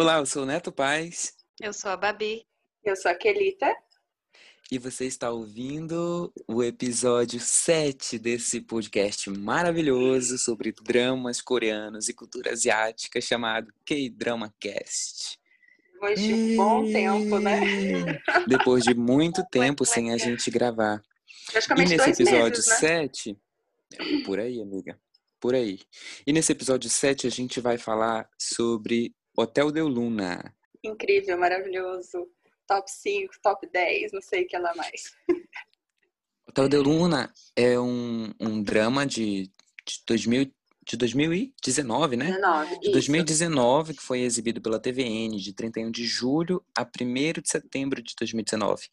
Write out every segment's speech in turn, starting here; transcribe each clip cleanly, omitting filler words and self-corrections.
Olá, eu sou o Neto Paz Eu sou a Babi. Eu sou a Kelita. e você está ouvindo o episódio 7 desse podcast maravilhoso sobre dramas coreanos e cultura asiática chamado K-Drama Cast. Depois de um bom tempo, né? Depois de muito tempo sem a gente gravar. E Praticamente nesse 2 episódio meses, né? 7, por aí, amiga, por aí. E nesse episódio 7 a gente vai falar sobre Hotel de Luna. Incrível, maravilhoso. Top 5, top 10, não sei o que lá mais. Hotel de Luna é um drama de 2019, né? 19, De 2019, que foi exibido pela TVN de 31 de julho a 1º de setembro de 2019.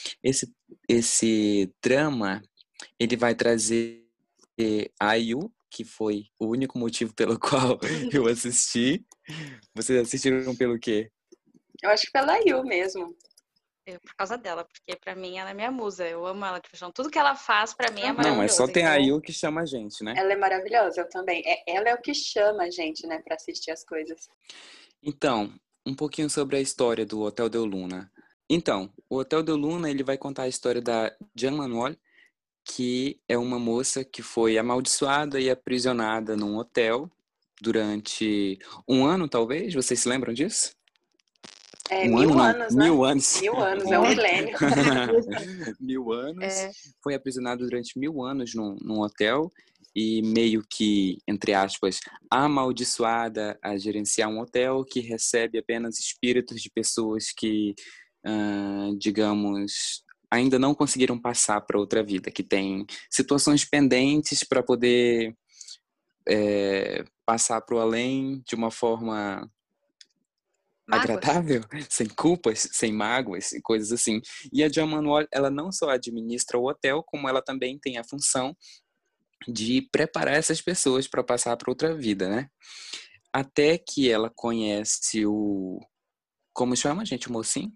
Esse drama, ele vai trazer a IU, que foi o único motivo pelo qual eu assisti. Vocês assistiram pelo quê? Eu acho que pela IU mesmo. Por causa dela, porque pra mim ela é minha musa. Eu amo ela de paixão. Tudo que ela faz pra mim é maravilhoso. Não, é só ter então... a IU que chama a gente, né? Ela é maravilhosa, eu também. Ela é o que chama a gente, né, pra assistir as coisas. Então, um pouquinho sobre a história do Hotel de Luna. Então, o Hotel de Luna, ele vai contar a história da Jean Manuel, que é uma moça que foi amaldiçoada e aprisionada num hotel durante um ano, talvez? Vocês se lembram disso? É, Um 1000 ano, não, anos, né? 1000 anos. 1000 anos, é um milênio. 1000 anos. É. Foi aprisionado durante 1000 anos num hotel e meio que, entre aspas, amaldiçoada a gerenciar um hotel que recebe apenas espíritos de pessoas que, digamos, ainda não conseguiram passar para outra vida, que tem situações pendentes para poder passar para o além de uma forma agradável, sem culpas, sem mágoas e coisas assim. E a Jean Manuel, ela não só administra o hotel, como ela também tem a função de preparar essas pessoas para passar para outra vida, né? Até que ela conhece o... Como chama, gente, o mocinho?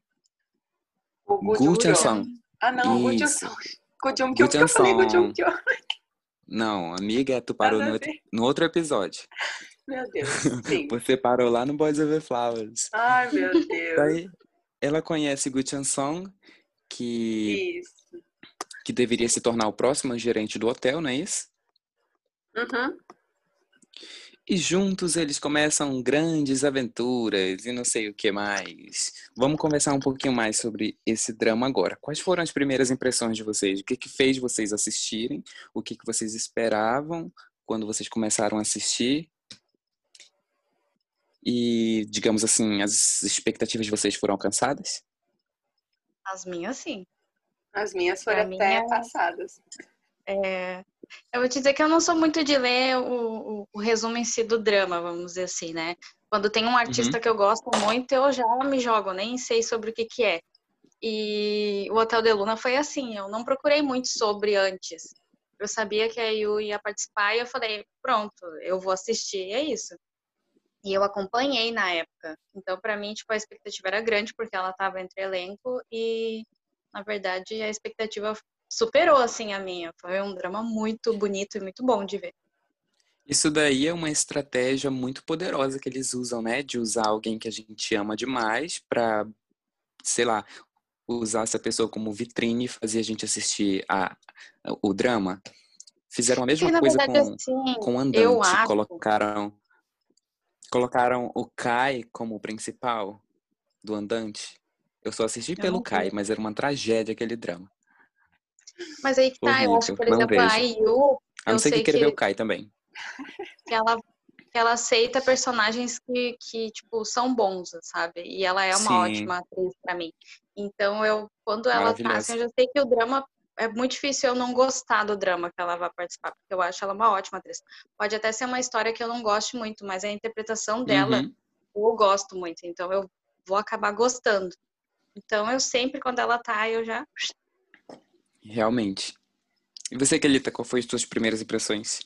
O Gu Chansong. Ah, não, o Isso. Gujung. Gu Que eu falei Gujung. Chansong. Não, amiga, tu parou Nada a ver. no outro episódio. Meu Deus, sim. Você parou lá no Boys Over Flowers. Ai, meu Deus. Daí, ela conhece Gu Chansong, que Isso. deveria se tornar o próximo gerente do hotel, não é isso? Uhum. E juntos eles começam grandes aventuras e não sei o que mais. Vamos conversar um pouquinho mais sobre esse drama agora. Quais foram as primeiras impressões de vocês? O que fez vocês assistirem? O que vocês esperavam quando vocês começaram a assistir? E, digamos assim, as expectativas de vocês foram alcançadas? As minhas, sim. As minhas foram Pra até mim passadas. Eu vou te dizer que eu não sou muito de ler o resumo em si do drama, vamos dizer assim, né? Quando tem um artista que eu gosto muito, eu já me jogo, nem sei sobre o que é. E o Hotel de Luna foi assim, eu não procurei muito sobre antes. Eu sabia que a Yu ia participar e eu falei, pronto, eu vou assistir, é isso. E eu acompanhei na época. Então, pra mim, tipo, a expectativa era grande, porque ela tava entre elenco e, na verdade, a expectativa superou, assim, a minha. Foi um drama muito bonito e muito bom de ver. Isso daí é uma estratégia muito poderosa que eles usam, né? De usar alguém que a gente ama demais pra, sei lá, usar essa pessoa como vitrine e fazer a gente assistir o drama. Fizeram a mesma Porque, na coisa verdade, assim, com eu Andante. acho... Colocaram o Kai como principal do Andante. Eu só assisti Eu pelo não Kai, vi. mas era uma tragédia aquele drama. Mas aí que tá, eu acho que, Horrível. por Não exemplo, a vejo. IU, A não eu ser que sei queira ver o Kai também. que ela aceita personagens que, tipo, são bons, sabe? E ela é uma Sim, ótima atriz pra mim. Então, quando ela tá, assim, maravilhosa. eu já sei que o drama é muito difícil eu não gostar do drama que ela vai participar, porque eu acho ela uma ótima atriz. Pode até ser uma história que eu não goste muito, mas a interpretação dela Uhum. eu gosto muito, então eu vou acabar gostando. Então, eu sempre, quando ela tá, eu já... Realmente. E você, Kelita, qual foi as suas primeiras impressões?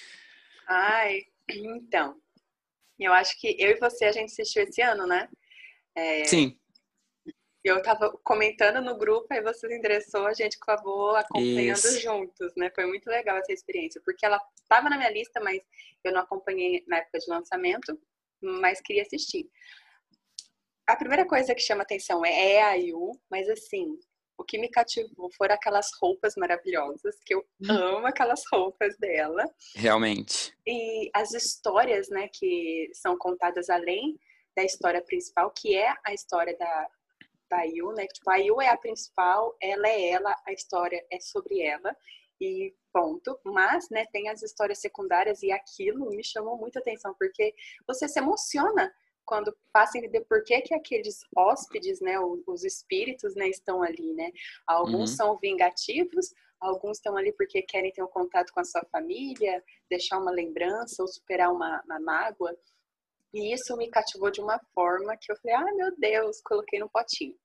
Ai, então. Eu acho que eu e você, a gente assistiu esse ano, né? Sim. Eu tava comentando no grupo, aí você se interessou, a gente acabou acompanhando Isso. juntos, né? Foi muito legal essa experiência, porque ela tava na minha lista, mas eu não acompanhei na época de lançamento, mas queria assistir. A primeira coisa que chama atenção é a Yu, mas assim, o que me cativou foram aquelas roupas maravilhosas, que eu amo aquelas roupas dela. Realmente. E as histórias, né, que são contadas além da história principal, que é a história da Yu, né? Tipo, a Yu é a principal, ela é ela, a história é sobre ela. E ponto. Mas, né, tem as histórias secundárias e aquilo me chamou muita atenção, porque você se emociona quando passa a entender por que aqueles hóspedes, né, os espíritos, né, estão ali, né? Alguns são vingativos, alguns estão ali porque querem ter um contato com a sua família, deixar uma lembrança ou superar uma mágoa. E isso me cativou de uma forma que eu falei, ah, meu Deus, coloquei no potinho.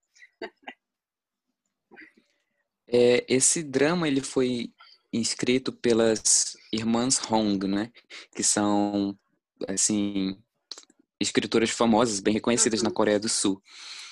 Esse drama, ele foi escrito pelas irmãs Hong, né? Que são, assim, escritoras famosas, bem reconhecidas na Coreia do Sul.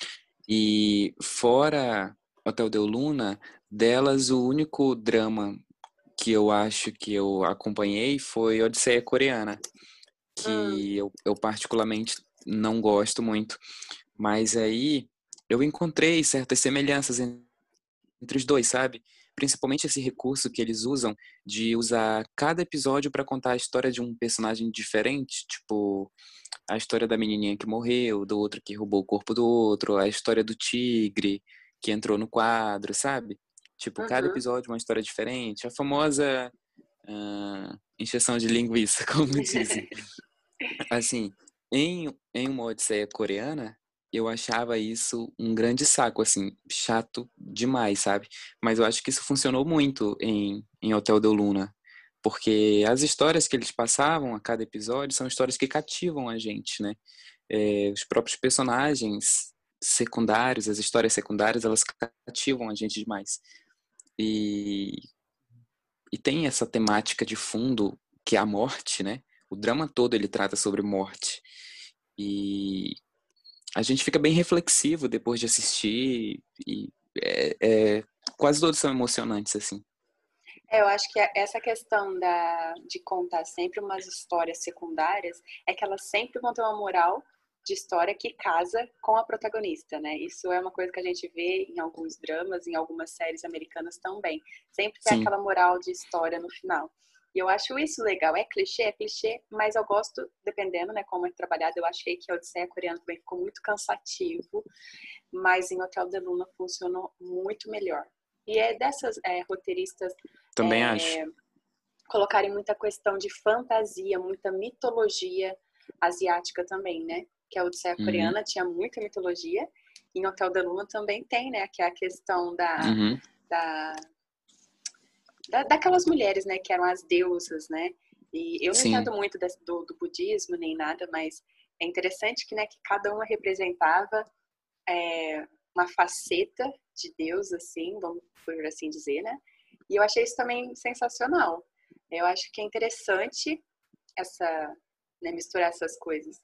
E fora Hotel de Luna, delas o único drama que eu acho que eu acompanhei foi Odisseia Coreana, que eu particularmente não gosto muito. Mas aí eu encontrei certas semelhanças entre os dois, sabe? Principalmente esse recurso que eles usam de usar cada episódio para contar a história de um personagem diferente, tipo a história da menininha que morreu, do outro que roubou o corpo do outro, a história do tigre que entrou no quadro, sabe? Tipo, cada episódio uma história diferente. A famosa encheção de linguiça, como dizem. Assim, em uma Odisseia coreana, eu achava isso um grande saco, assim, chato demais, sabe? Mas eu acho que isso funcionou muito em Hotel de Luna, porque as histórias que eles passavam a cada episódio são histórias que cativam a gente, né? Os próprios personagens secundários, as histórias secundárias, elas cativam a gente demais. E, e tem essa temática de fundo que é a morte, né? O drama todo ele trata sobre morte. E a gente fica bem reflexivo depois de assistir e quase todos são emocionantes, assim. Eu acho que essa questão de contar sempre umas histórias secundárias é que elas sempre vão ter uma moral de história que casa com a protagonista, né? Isso é uma coisa que a gente vê em alguns dramas, em algumas séries americanas também. Sempre tem Sim. aquela moral de história no final. E eu acho isso legal. É clichê, mas eu gosto, dependendo, né, como é trabalhado. Eu achei que a Odisseia Coreana também ficou muito cansativo, mas em Hotel de Luna funcionou muito melhor. E é dessas roteiristas Também acho. colocarem muita questão de fantasia, muita mitologia asiática também, né? Que a Odisseia Coreana tinha muita mitologia. E em Hotel de Luna também tem, né? Que é a questão daquelas mulheres, né? Que eram as deusas, né? E eu não Sim. entendo muito do budismo nem nada, mas é interessante que, né, que cada uma representava uma faceta de Deus, assim, vamos por assim dizer, né? E eu achei isso também sensacional. Eu acho que é interessante misturar essas coisas.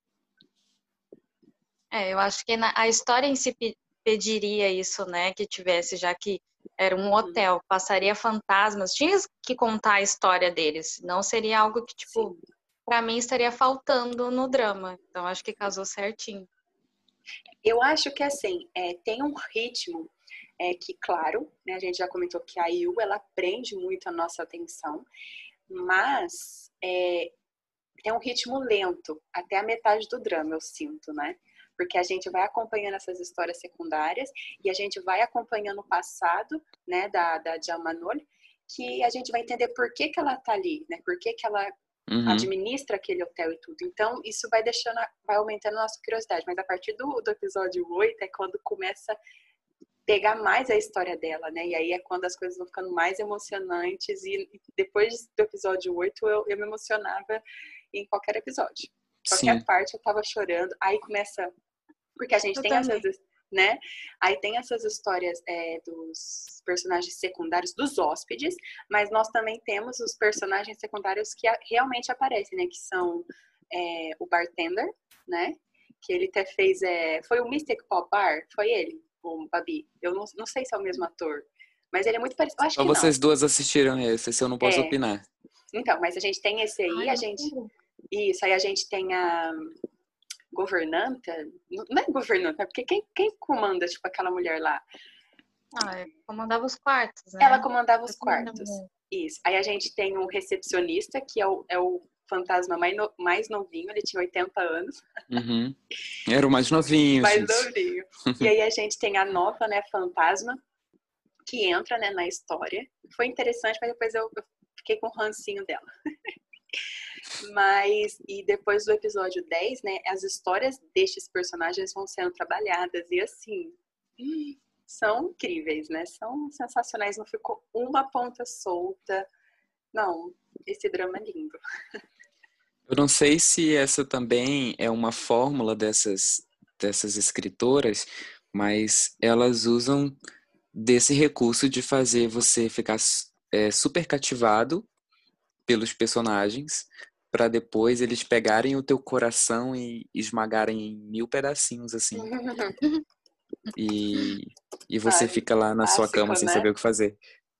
Eu acho que a história em si pediria isso, né? Que tivesse, já que era um hotel, passaria fantasmas, tinha que contar a história deles. Não seria algo que, tipo, para mim estaria faltando no drama. Então, acho que casou certinho. Eu acho que, assim, tem um ritmo que, claro, né, a gente já comentou que a Yu, ela prende muito a nossa atenção, mas tem um ritmo lento, até a metade do drama, eu sinto, né? Porque a gente vai acompanhando essas histórias secundárias e a gente vai acompanhando o passado, né, da Jamanol, que a gente vai entender por que ela tá ali, né? Por que ela administra aquele hotel e tudo. Então, isso vai aumentando a nossa curiosidade. Mas a partir do episódio 8 é quando começa a pegar mais a história dela, né? E aí é quando as coisas vão ficando mais emocionantes. E depois do episódio 8, eu me emocionava em qualquer episódio. Qualquer parte eu tava chorando. Aí começa... Porque a gente tem essas... né? Aí tem essas histórias dos personagens secundários, dos hóspedes, mas nós também temos os personagens secundários que realmente aparecem, né? Que são o bartender, né? Que ele até fez... foi o Mystic Pop Bar? Foi ele, o Babi? Eu não sei se é o mesmo ator, mas ele é muito parecido. Eu acho Só que vocês não. duas assistiram esse eu não posso opinar. Então, mas a gente tem esse aí, Isso, aí a gente tem governanta, não é governanta, porque quem comanda, tipo, aquela mulher lá? Comandava os quartos, né? Ela comandava os quartos. Isso. Aí a gente tem um recepcionista, que é o fantasma mais novinho, ele tinha 80 anos. Uhum. Era o mais novinho, mais gente. novinho. E aí a gente tem a nova, né, fantasma, que entra, né, na história. Foi interessante, mas depois eu fiquei com o rancinho dela. E depois do episódio 10, né, as histórias destes personagens vão sendo trabalhadas. E assim, são incríveis, né? São sensacionais. Não ficou uma ponta solta. Não, esse drama é lindo. Eu não sei se essa também é uma fórmula dessas escritoras, mas elas usam desse recurso de fazer você ficar super cativado pelos personagens, para depois eles pegarem o teu coração e esmagarem em 1000 pedacinhos, assim. E você fica lá na sua cama sem saber o que fazer.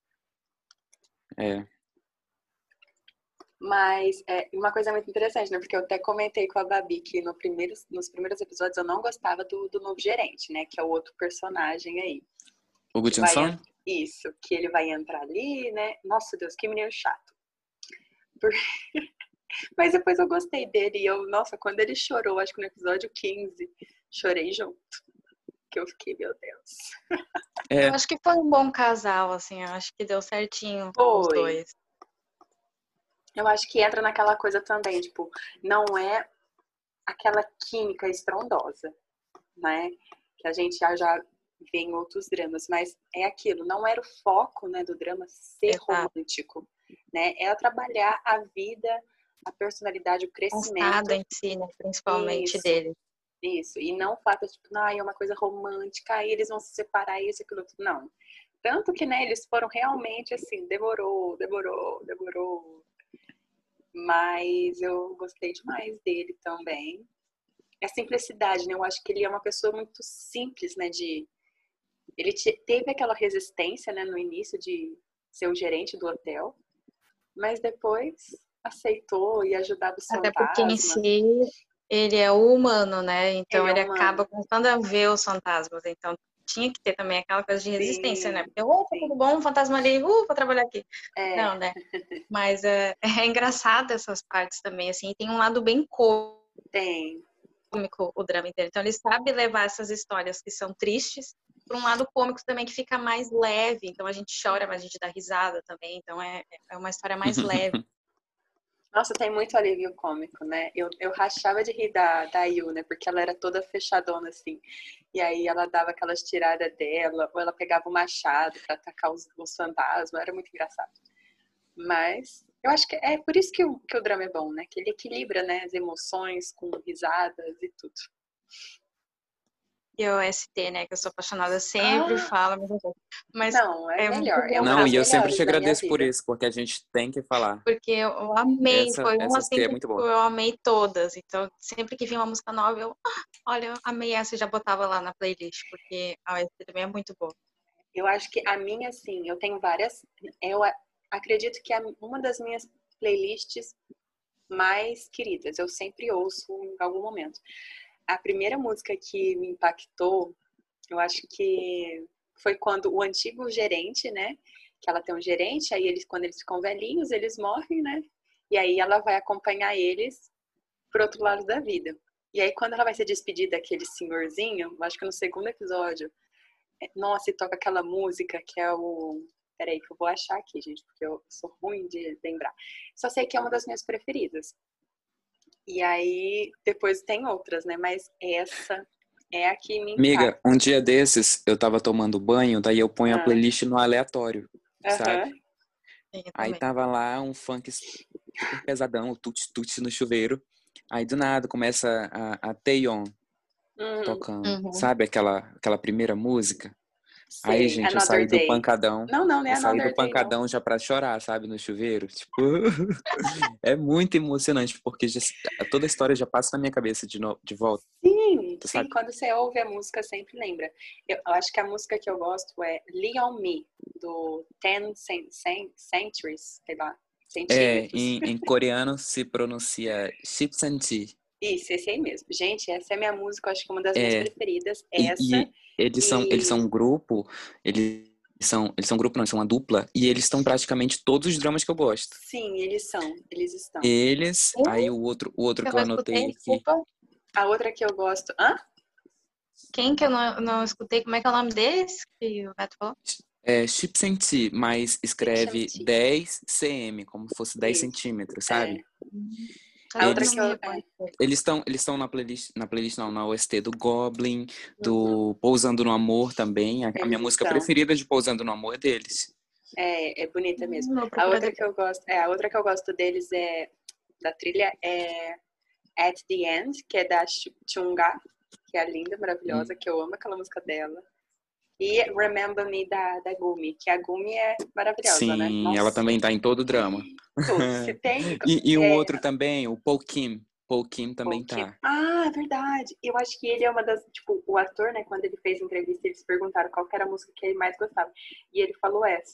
Mas uma coisa muito interessante, né? Porque eu até comentei com a Babi que nos primeiros episódios eu não gostava do novo gerente, né? Que é o outro personagem aí. O Gu Chan-sung? Isso, que ele vai entrar ali, né? Nossa Deus, que menino chato. Mas depois eu gostei dele. E nossa, quando ele chorou, acho que no episódio 15, chorei junto. Que eu fiquei, meu Deus. Eu acho que foi um bom casal, assim. Eu acho que deu certinho os dois. Eu acho que entra naquela coisa também, tipo, não é aquela química estrondosa, né? Que a gente já vê em outros dramas, mas é aquilo, não era o foco, né, do drama ser romântico, né? É trabalhar a vida, a personalidade, o crescimento. O estado em si, né, principalmente dele. Isso, e não o fato de, tipo, é uma coisa romântica, aí eles vão se separar, isso, aquilo, não. Tanto que, né, eles foram realmente, assim, demorou. Mas eu gostei demais dele também. A simplicidade, né? Eu acho que ele é uma pessoa muito simples, né? Ele teve aquela resistência, né, no início de ser o gerente do hotel, mas depois aceitou e ajudava os fantasmas. Até porque em si ele é humano, né? Então ele acaba começando a ver os fantasmas. Então tinha que ter também aquela coisa de resistência, né? Porque, tudo bom, um fantasma ali, vou trabalhar aqui. Não, né? Mas é engraçado essas partes também, assim. E tem um lado bem cômico o drama inteiro. Então ele sabe levar essas histórias que são tristes para um lado cômico também, que fica mais leve. Então a gente chora, mas a gente dá risada também. Então é uma história mais leve. Nossa, tem muito alívio cômico, né? Eu rachava de rir da Yu, né? Porque ela era toda fechadona, assim. E aí ela dava aquelas tiradas dela, ou ela pegava o machado para atacar os fantasmas. Era muito engraçado. Mas eu acho que é por isso que o drama é bom, né? Que ele equilibra, né, as emoções com risadas e tudo. E o ST, né? Que eu sou apaixonada, sempre falo. Mas não, é melhor. Não, e eu sempre te agradeço por isso, porque a gente tem que falar. Porque eu amei, foi uma assim que é muito boa. Eu amei todas. Então, sempre que vinha uma música nova, eu amei essa e já botava lá na playlist, porque a OST também é muito boa. Eu acho que a minha, assim, eu tenho várias. Eu acredito que é uma das minhas playlists mais queridas. Eu sempre ouço em algum momento. A primeira música que me impactou, eu acho que foi quando o antigo gerente, né? Que ela tem um gerente, aí quando eles ficam velhinhos, eles morrem, né? E aí ela vai acompanhar eles pro outro lado da vida. E aí quando ela vai se despedir daquele senhorzinho, acho que no segundo episódio, nossa, e toca aquela música que é o... Peraí que eu vou achar aqui, gente, porque eu sou ruim de lembrar. Só sei que é uma das minhas preferidas. E aí, depois tem outras, né? Mas essa é a que me impacta. Amiga, um dia desses, eu tava tomando banho, daí eu ponho a playlist no aleatório, sabe? Aí tava lá um funk super pesadão, o tuts-tuts no chuveiro. Aí do nada começa a Taeyeon tocando, sabe? Aquela primeira música. Sei. Aí, gente, eu saí do pancadão. Não é eu saí do Another Day, pancadão já pra chorar, sabe? No chuveiro. Tipo, é muito emocionante, porque toda a história já passa na minha cabeça de volta. Sim, quando você ouve a música, sempre lembra. Eu acho que a música que eu gosto é Leon Me, do 10 Centuries, sei lá. Em coreano se pronuncia Shipsanti. Isso, esse aí mesmo. Gente, essa é a minha música, eu acho que é uma das minhas É, preferidas. e, Essa e eles são e... um grupo, eles são um grupo, não, eles são uma dupla, e eles estão praticamente todos os dramas que eu gosto. Sim, eles estão. Eles, aí o outro Eu que eu não anotei escutei, aqui, desculpa. A outra que eu gosto... Hã? Quem que eu não escutei? Como é que é o nome desse que o Beto falou? é Chips and Tea, mas Fiction escreve Tea. 10 cm, como se fosse 10 Isso. centímetros, É. sabe? Só A que eu outra não Eles que me eu... recordo. eles estão na playlist não, na OST do Goblin, Uhum. do Pousando no Amor também. A minha Eles música estão. preferida de Pousando no Amor é deles. É bonita mesmo. Vou A procurar outra que depois. eu gosto, a outra que eu gosto deles da trilha é At the End, que é da Chunga, que é linda, maravilhosa, Hum. que eu amo aquela música dela. E Remember Me da Gumi, que a Gumi é maravilhosa, né? Sim, ela Nossa, também tá em todo o drama. tudo. Se tem. E o outro também, o Paul Kim. Paul Kim também Porque... tá. Ah, é verdade. Eu acho que ele é uma das. Tipo, o ator, né, quando ele fez a entrevista, eles perguntaram qual que era a música que ele mais gostava. E ele falou essa.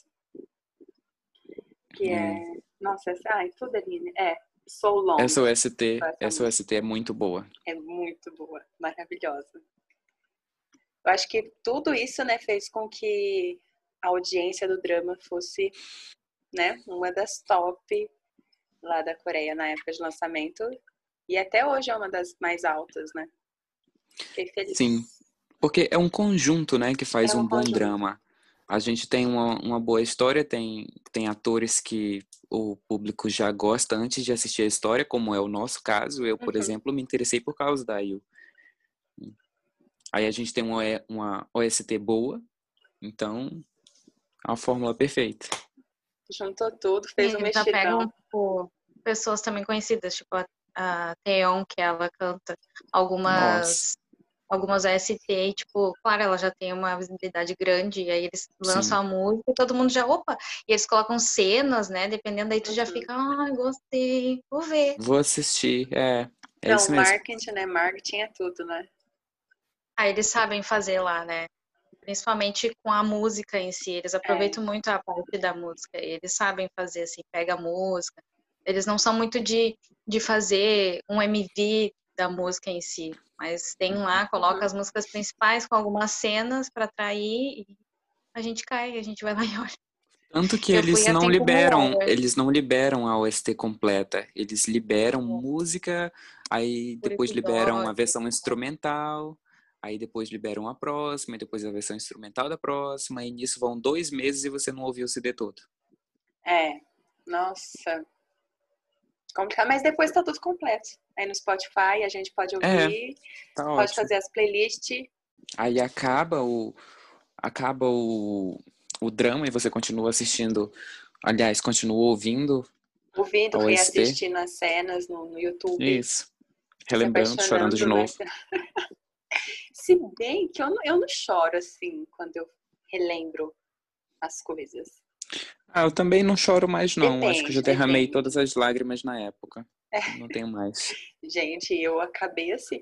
Que É. é. Nossa, essa. Ai, tudo ali, né? So Long. Essa Essa música. OST é muito boa. É muito boa, maravilhosa. Eu acho que tudo isso, né, fez com que a audiência do drama fosse, né, uma das top lá da Coreia na época de lançamento. E até hoje é uma das mais altas, né? Fiquei feliz. Sim, porque é um conjunto, né, que É faz um um bom conjunto. drama. A gente tem uma boa história, tem atores que o público já gosta antes de assistir a história, como é o nosso caso. Eu, por Uhum. exemplo, me interessei por causa da IU. Aí a gente tem uma OST boa, então é uma fórmula perfeita. Juntou tudo, E fez um eles já pegam, mexidão. tipo, pessoas também conhecidas, tipo a Taeyeon, que ela canta Nossa, algumas OST, tipo, claro, ela já tem uma visibilidade grande, e aí eles lançam sim. a música e todo mundo já, opa, e eles colocam cenas, né, dependendo, daí tu já Uhum. fica, ai, gostei, vou ver. Vou assistir, é Então, isso mesmo. marketing, né? Marketing é tudo, né? Aí eles sabem fazer lá, né, principalmente com a música em si, eles É. aproveitam muito a parte da música, e eles sabem fazer, assim, pega a música, eles não são muito de fazer um MV da música em si, mas tem lá, coloca Uhum. as músicas principais com algumas cenas para atrair e a gente cai, a gente vai lá e olha. Tanto que Eu fui assim como era, eles não liberam a OST completa. Eles liberam música, aí por depois liberam a episódio. versão instrumental, aí depois liberam a próxima, e depois a versão instrumental da próxima, e nisso vão 2 meses e você não ouviu o CD todo. É. Nossa. Complicado, mas depois tá tudo completo. Aí no Spotify a gente pode É, ouvir, tá pode ótimo. fazer as playlists. Aí acaba o drama e você continua assistindo, aliás, continua ouvindo Ouvindo, a OST. reassistindo as cenas no YouTube, Isso. se Relembrando, chorando de apaixonando, né? novo. Se bem que eu não choro assim quando eu relembro as coisas. Ah, eu também não choro mais, não. Acho que eu já Depende, derramei depende. todas as lágrimas na época. Não tenho mais. Gente, eu acabei assim,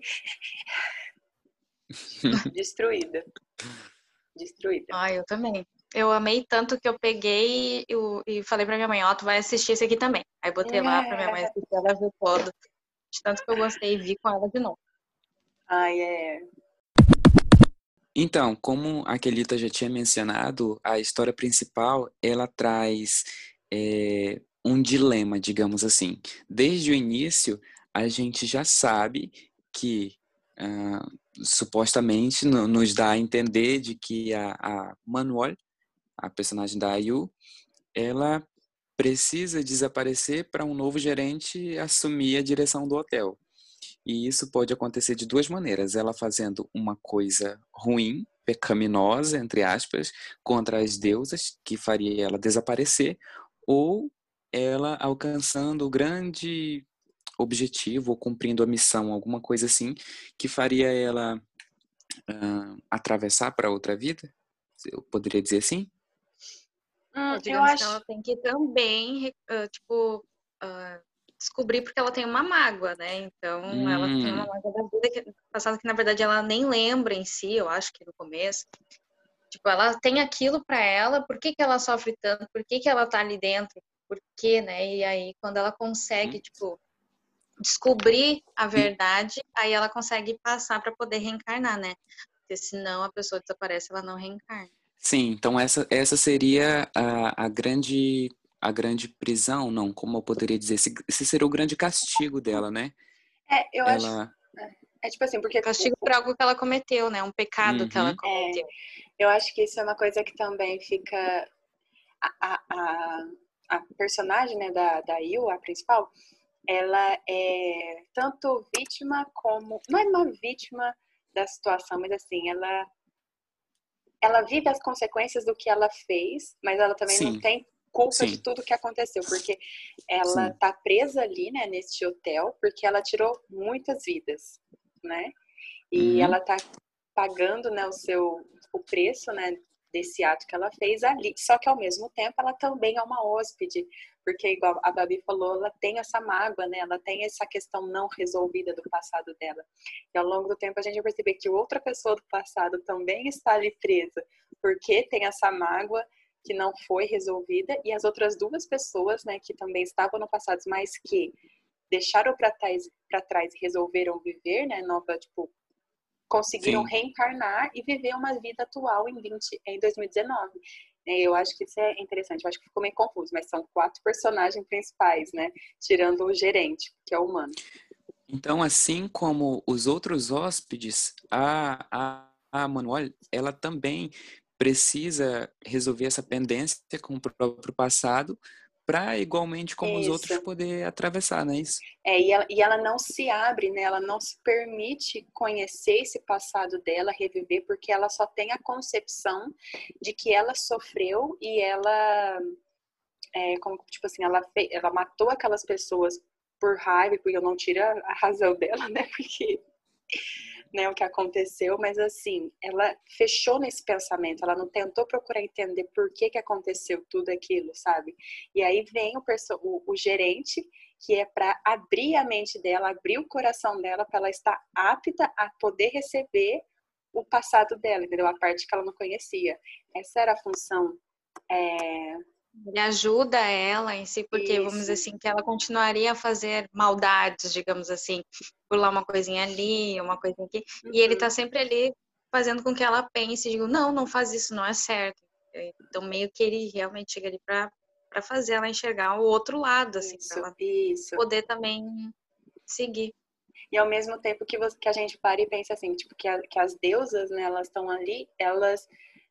destruída. Destruída. Ah, eu também. Eu amei tanto que eu peguei e falei pra minha mãe, ó, tu vai assistir esse aqui também. Aí botei lá pra minha mãe assistir, ela viu todo. De tanto que eu gostei, vi com ela de novo. Ai, é. Então, como a Kelita já tinha mencionado, a história principal, ela traz um dilema, digamos assim. Desde o início, a gente já sabe que, ah, supostamente, nos dá a entender de que a Manuel, a personagem da Ayu, ela precisa desaparecer para um novo gerente assumir a direção do hotel. E isso pode acontecer de duas maneiras: ela fazendo uma coisa ruim, pecaminosa, entre aspas, contra as deusas, que faria ela desaparecer, ou ela alcançando o grande objetivo, ou cumprindo a missão, alguma coisa assim, que faria ela atravessar para outra vida. Eu poderia dizer assim? Eu Digamos que ela acho. tem que também, tipo, descobrir porque ela tem uma mágoa, né? Então, ela tem uma Hum, mágoa da vida passada que, na verdade, ela nem lembra em si, eu acho que no começo. Tipo, ela tem aquilo pra ela, por que que ela sofre tanto? Por que que ela tá ali dentro? Por quê, né? E aí, quando ela consegue, tipo, descobrir a verdade, aí ela consegue passar para poder reencarnar, né? Porque senão a pessoa desaparece, ela não reencarna. Sim, então essa seria a grande prisão, não, como eu poderia dizer, esse seria o grande castigo dela, né? Eu acho. É tipo assim, porque. Castigo por algo que ela cometeu, né? Um pecado que ela cometeu. Eu acho que isso é uma coisa que também fica. A personagem, né, da Yu, a principal, ela é tanto vítima como. Não é uma vítima da situação, mas assim, ela vive as consequências do que ela fez, mas ela também não tem culpa de tudo que aconteceu, porque ela tá presa ali, né, neste hotel, porque ela tirou muitas vidas, né? E ela tá pagando, né, o preço, né, desse ato que ela fez ali. Só que ao mesmo tempo ela também é uma hóspede, porque igual a Babi falou, ela tem essa mágoa, né? Ela tem essa questão não resolvida do passado dela. E ao longo do tempo a gente vai perceber que outra pessoa do passado também está ali presa, porque tem essa mágoa que não foi resolvida, e as outras duas pessoas, né, que também estavam no passado, mas que deixaram para trás e resolveram viver, né, conseguiram reencarnar e viver uma vida atual em 2019. Eu acho que isso é interessante. Eu acho que ficou meio confuso, mas são 4 personagens principais, né? Tirando o gerente, que é o humano. Então, assim como os outros hóspedes, a Manuel, ela também precisa resolver essa pendência com o próprio passado para, igualmente como os outros, poder atravessar, não é isso? E ela não se abre, né? Ela não se permite conhecer esse passado dela, reviver, porque ela só tem a concepção de que ela sofreu e ela, tipo assim, ela matou aquelas pessoas por raiva, porque eu não tiro a razão dela, né? Porque, né, o que aconteceu, mas assim, ela fechou nesse pensamento, ela não tentou procurar entender por que aconteceu tudo aquilo, sabe? E aí vem o gerente, que é para abrir a mente dela, abrir o coração dela, para ela estar apta a poder receber o passado dela, entendeu? A parte que ela não conhecia. Essa era a função. Ele ajuda ela em si, porque, vamos dizer assim, que ela continuaria a fazer maldades, digamos assim, pular uma coisinha ali, uma coisinha aqui, e ele tá sempre ali fazendo com que ela pense, digo, não faz isso, não é certo. Então, meio que ele realmente chega ali para fazer ela enxergar o outro lado, assim, para ela poder também seguir. E ao mesmo tempo que a gente para e pensa assim, tipo, que as deusas, né, elas estão ali, elas,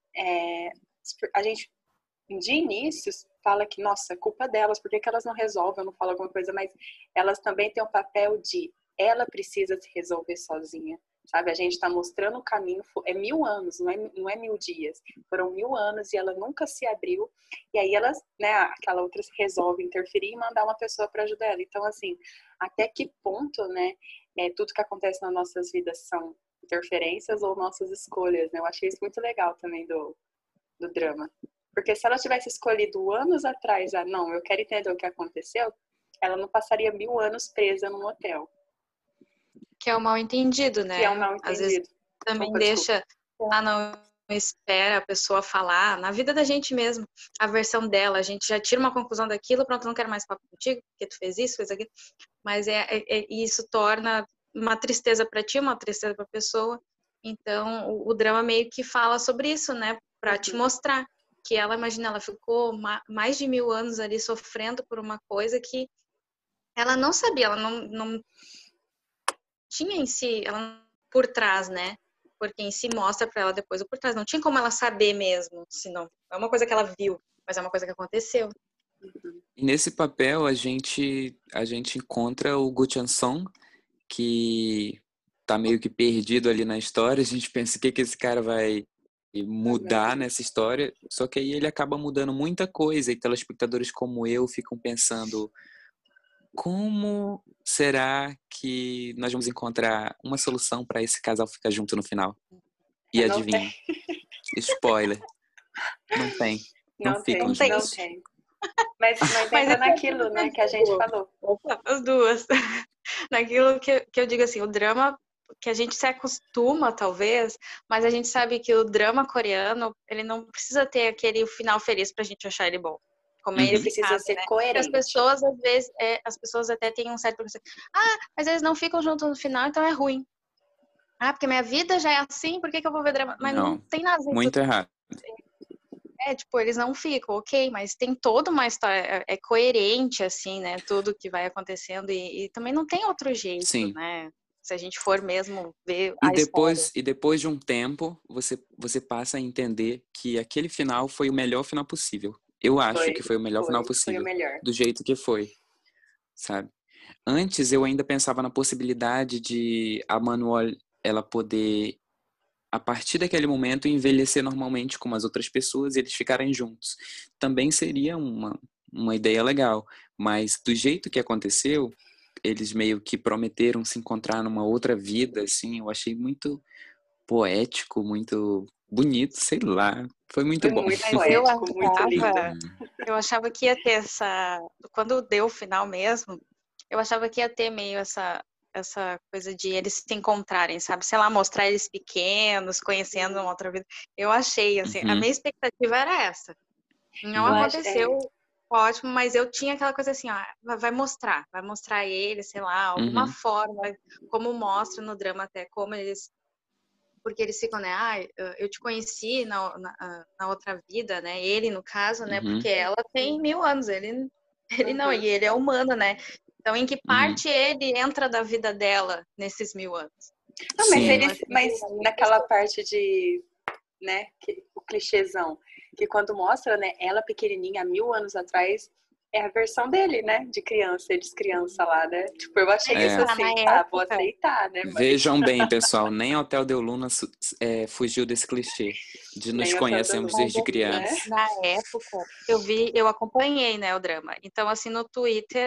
a gente, de início, fala que, nossa, é culpa delas, por que elas não resolvem, não falam alguma coisa, mas elas também têm o papel de, ela precisa se resolver sozinha, sabe? A gente está mostrando o caminho, é 1000 anos, não é 1000 dias, foram 1000 anos e ela nunca se abriu, e aí elas, né, aquela outra resolve interferir e mandar uma pessoa para ajudar ela. Então, assim, até que ponto, né, tudo que acontece nas nossas vidas são interferências ou nossas escolhas, né? Eu achei isso muito legal também do drama. Porque se ela tivesse escolhido anos atrás, não, eu quero entender o que aconteceu, ela não passaria 1000 anos presa num hotel. Que é o mal entendido, né? Que é o mal entendido. Às vezes também deixa, ela não espera a pessoa falar, na vida da gente mesmo, a versão dela, a gente já tira uma conclusão daquilo, pronto, não quero mais papo contigo, porque tu fez isso, fez aquilo, mas isso torna uma tristeza para ti, uma tristeza para a pessoa. Então, o drama meio que fala sobre isso, né? Para te mostrar que ela, imagina, ela ficou mais de 1000 anos ali sofrendo por uma coisa que ela não sabia, ela não tinha em si, ela por trás, né? Porque em si mostra para ela depois o por trás. Não tinha como ela saber mesmo, senão é uma coisa que ela viu, mas é uma coisa que aconteceu. E nesse papel a gente encontra o Gu Chansong, que tá meio que perdido ali na história. A gente pensa o que esse cara vai mudar nessa história, só que aí ele acaba mudando muita coisa e telespectadores como eu ficam pensando como será que nós vamos encontrar uma solução para esse casal ficar junto no final? E adivinha? Spoiler. Não tem. Não ficam juntos. Não tem. Mas entra naquilo, né, que a gente falou. As duas. Naquilo que eu digo assim, o drama que a gente se acostuma, talvez, mas a gente sabe que o drama coreano, ele não precisa ter aquele final feliz pra gente achar ele bom. Como é Ele precisa eficaz, ser né? As coerente. pessoas, às vezes, as pessoas até têm um certo preconceito. Mas eles não ficam juntos no final, então é ruim. Porque minha vida já é assim, por que eu vou ver drama? Mas não Não, tem nada a ver. muito errado. Tipo, eles não ficam, ok, mas tem toda uma história, é coerente, assim, né? Tudo que vai acontecendo e também não tem outro jeito, Sim. né? Se a gente for mesmo ver E a história. depois de um tempo, você passa a entender que aquele final foi o melhor final possível. Eu acho que foi o melhor final Foi o possível, melhor. do jeito que foi, sabe? Antes eu ainda pensava na possibilidade de a Manuel ela poder, a partir daquele momento, envelhecer normalmente como as outras pessoas e eles ficarem juntos. Também seria uma ideia legal, mas do jeito que aconteceu, eles meio que prometeram se encontrar numa outra vida, assim, eu achei muito poético, muito bonito, sei lá, foi muito Foi bom. muito Mas eu poético, muito lindo. achava que ia ter essa... Quando deu o final mesmo, eu achava que ia ter meio essa coisa de eles se encontrarem, sabe? Sei lá, mostrar eles pequenos, conhecendo uma outra vida. Eu achei, assim, a minha expectativa era essa. Não aconteceu ótimo, mas eu tinha aquela coisa assim, vai mostrar ele, sei lá, alguma forma, como mostra no drama até, como eles... Porque eles ficam, né? Eu te conheci na outra vida, né? Ele, no caso, né? Porque ela tem 1000 anos, ele não, e ele é humano, né? Então, em que parte ele entra da vida dela nesses 1000 anos? Não, mas naquela parte de, né, o clichêzão, que quando mostra, né, ela pequenininha, há 1000 anos atrás, é a versão dele, né, de criança, eles criança lá, né? Tipo, eu achei isso assim, vou aceitar, né? Vejam bem, pessoal, nem Hotel de Luna fugiu desse clichê de nos conhecemos desde criança. Na época, eu acompanhei, né, o drama. Então, assim, no Twitter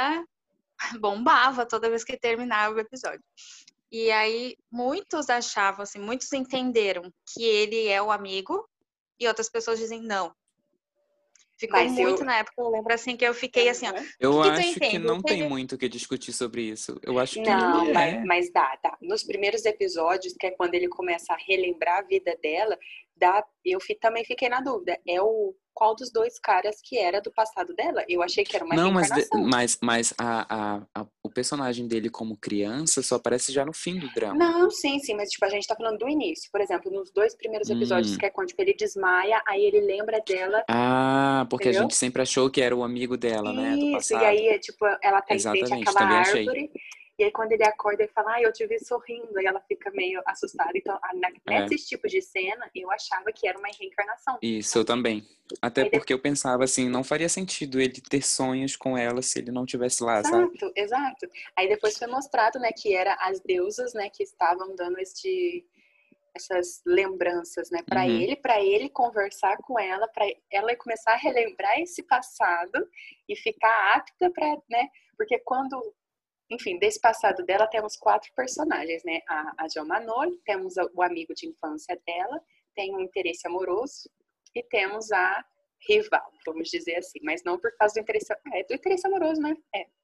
bombava toda vez que terminava o episódio. E aí, muitos achavam, assim, muitos entenderam que ele é o amigo e outras pessoas dizem não. Ficou muito na época, eu lembro assim que eu fiquei assim, eu acho que não tem muito o que discutir sobre isso. Eu acho que não, mas dá. Nos primeiros episódios, que é quando ele começa a relembrar a vida dela, eu também fiquei na dúvida. Qual dos dois caras que era do passado dela? Eu achei que era uma reencarnação. Mas o personagem dele como criança só aparece já no fim do drama. Não, sim, mas tipo, a gente tá falando do início. Por exemplo, nos 2 primeiros episódios, que é quando tipo, ele desmaia, aí ele lembra dela. Porque entendeu? A gente sempre achou que era o amigo dela, né, do passado. Isso, e aí, tipo, ela tá em frente àquela árvore. E aí, quando ele acorda e fala, eu te vi sorrindo, aí ela fica meio assustada. Então, nesse tipo de cena, eu achava que era uma reencarnação. Isso, eu também. Até porque eu pensava assim, não faria sentido ele ter sonhos com ela se ele não estivesse lá, sabe? Exato. Aí depois foi mostrado, né, que era as deusas, né, que estavam dando essas lembranças, né, para ele conversar com ela, para ela começar a relembrar esse passado e ficar apta para, né, porque enfim, desse passado dela temos 4 personagens, né? A Jo Manol, temos o amigo de infância dela, tem um interesse amoroso e temos a rival, vamos dizer assim, mas não por causa do interesse, do interesse amoroso, né?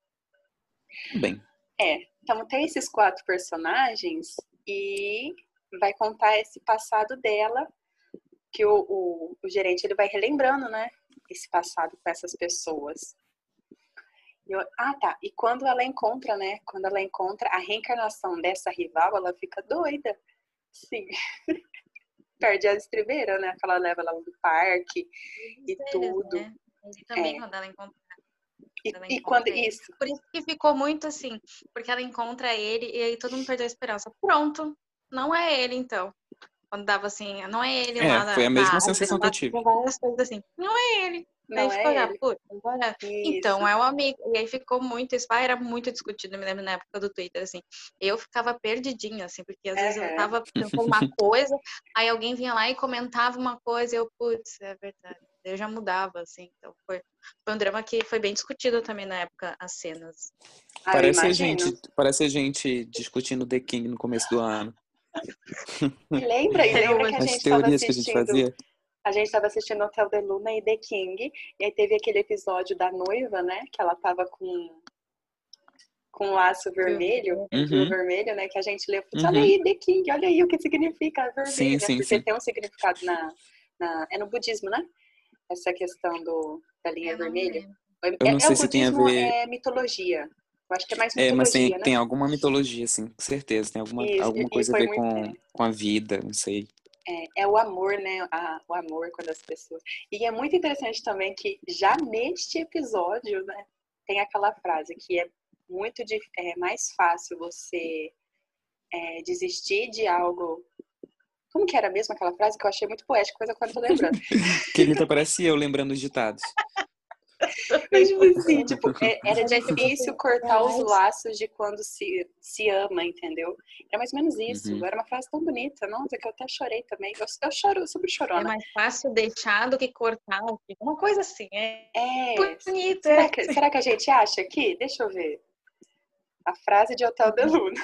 Bem. Então tem esses 4 personagens e vai contar esse passado dela, que o gerente ele vai relembrando, né? Esse passado com essas pessoas. E quando ela encontra, né? Quando ela encontra a reencarnação dessa rival, ela fica doida. Sim. Perde a estribeira, né? Que ela leva ela no parque e tudo. Né? E também quando ela encontra. Isso. Por isso que ficou muito assim, porque ela encontra ele e aí todo mundo perdeu a esperança. Pronto, não é ele então. Quando dava assim, não é ele lá foi a mesma sensação que eu tive. Várias coisas assim, não é ele. Não aí ficou ele. Agora, então é o amigo. E aí ficou muito, isso era muito discutido, eu me lembro na época do Twitter, assim. Eu ficava perdidinha, assim, porque às vezes eu tava pensando uma coisa, aí alguém vinha lá e comentava uma coisa e eu, putz, é verdade. Eu já mudava, assim. Então foi um drama que foi bem discutido também na época, as cenas. Parece a gente discutindo The King no começo do ano. Lembra que a gente estava assistindo, que a gente fazia? A gente estava assistindo Hotel de Luna e The King, e aí teve aquele episódio da noiva, né, que ela tava com um laço vermelho, fio vermelho, né, que a gente leu, olha aí The King, olha aí o que significa vermelho, sim, porque tem um significado é no budismo, né, essa questão da linha Eu não vermelha? lembro. Eu não É o sei se tem a budismo, ver. é mitologia. Eu acho que é mais Mas mitologia, né? tem alguma mitologia, assim, com certeza. Tem Isso, alguma e coisa a foi ver muito. com a vida, não sei. É o amor, né? O amor quando as pessoas. E é muito interessante também que já neste episódio, né, tem aquela frase que é mais fácil você desistir de algo. Como que era mesmo aquela frase que eu achei muito poética, coisa que eu não tô lembrando. Kelita parece eu lembrando os ditados. Mas, tipo assim, era Mas é tipo difícil assim, cortar os reais. laços de quando se ama, entendeu? Era mais ou menos isso. Uhum. Era uma frase tão bonita, nossa, que eu até chorei também. Eu choro, eu super É chorona. mais fácil deixar do que cortar. Uma coisa assim, é bonito. Será que a gente acha aqui? Deixa eu ver. A frase de Hotel de Luna.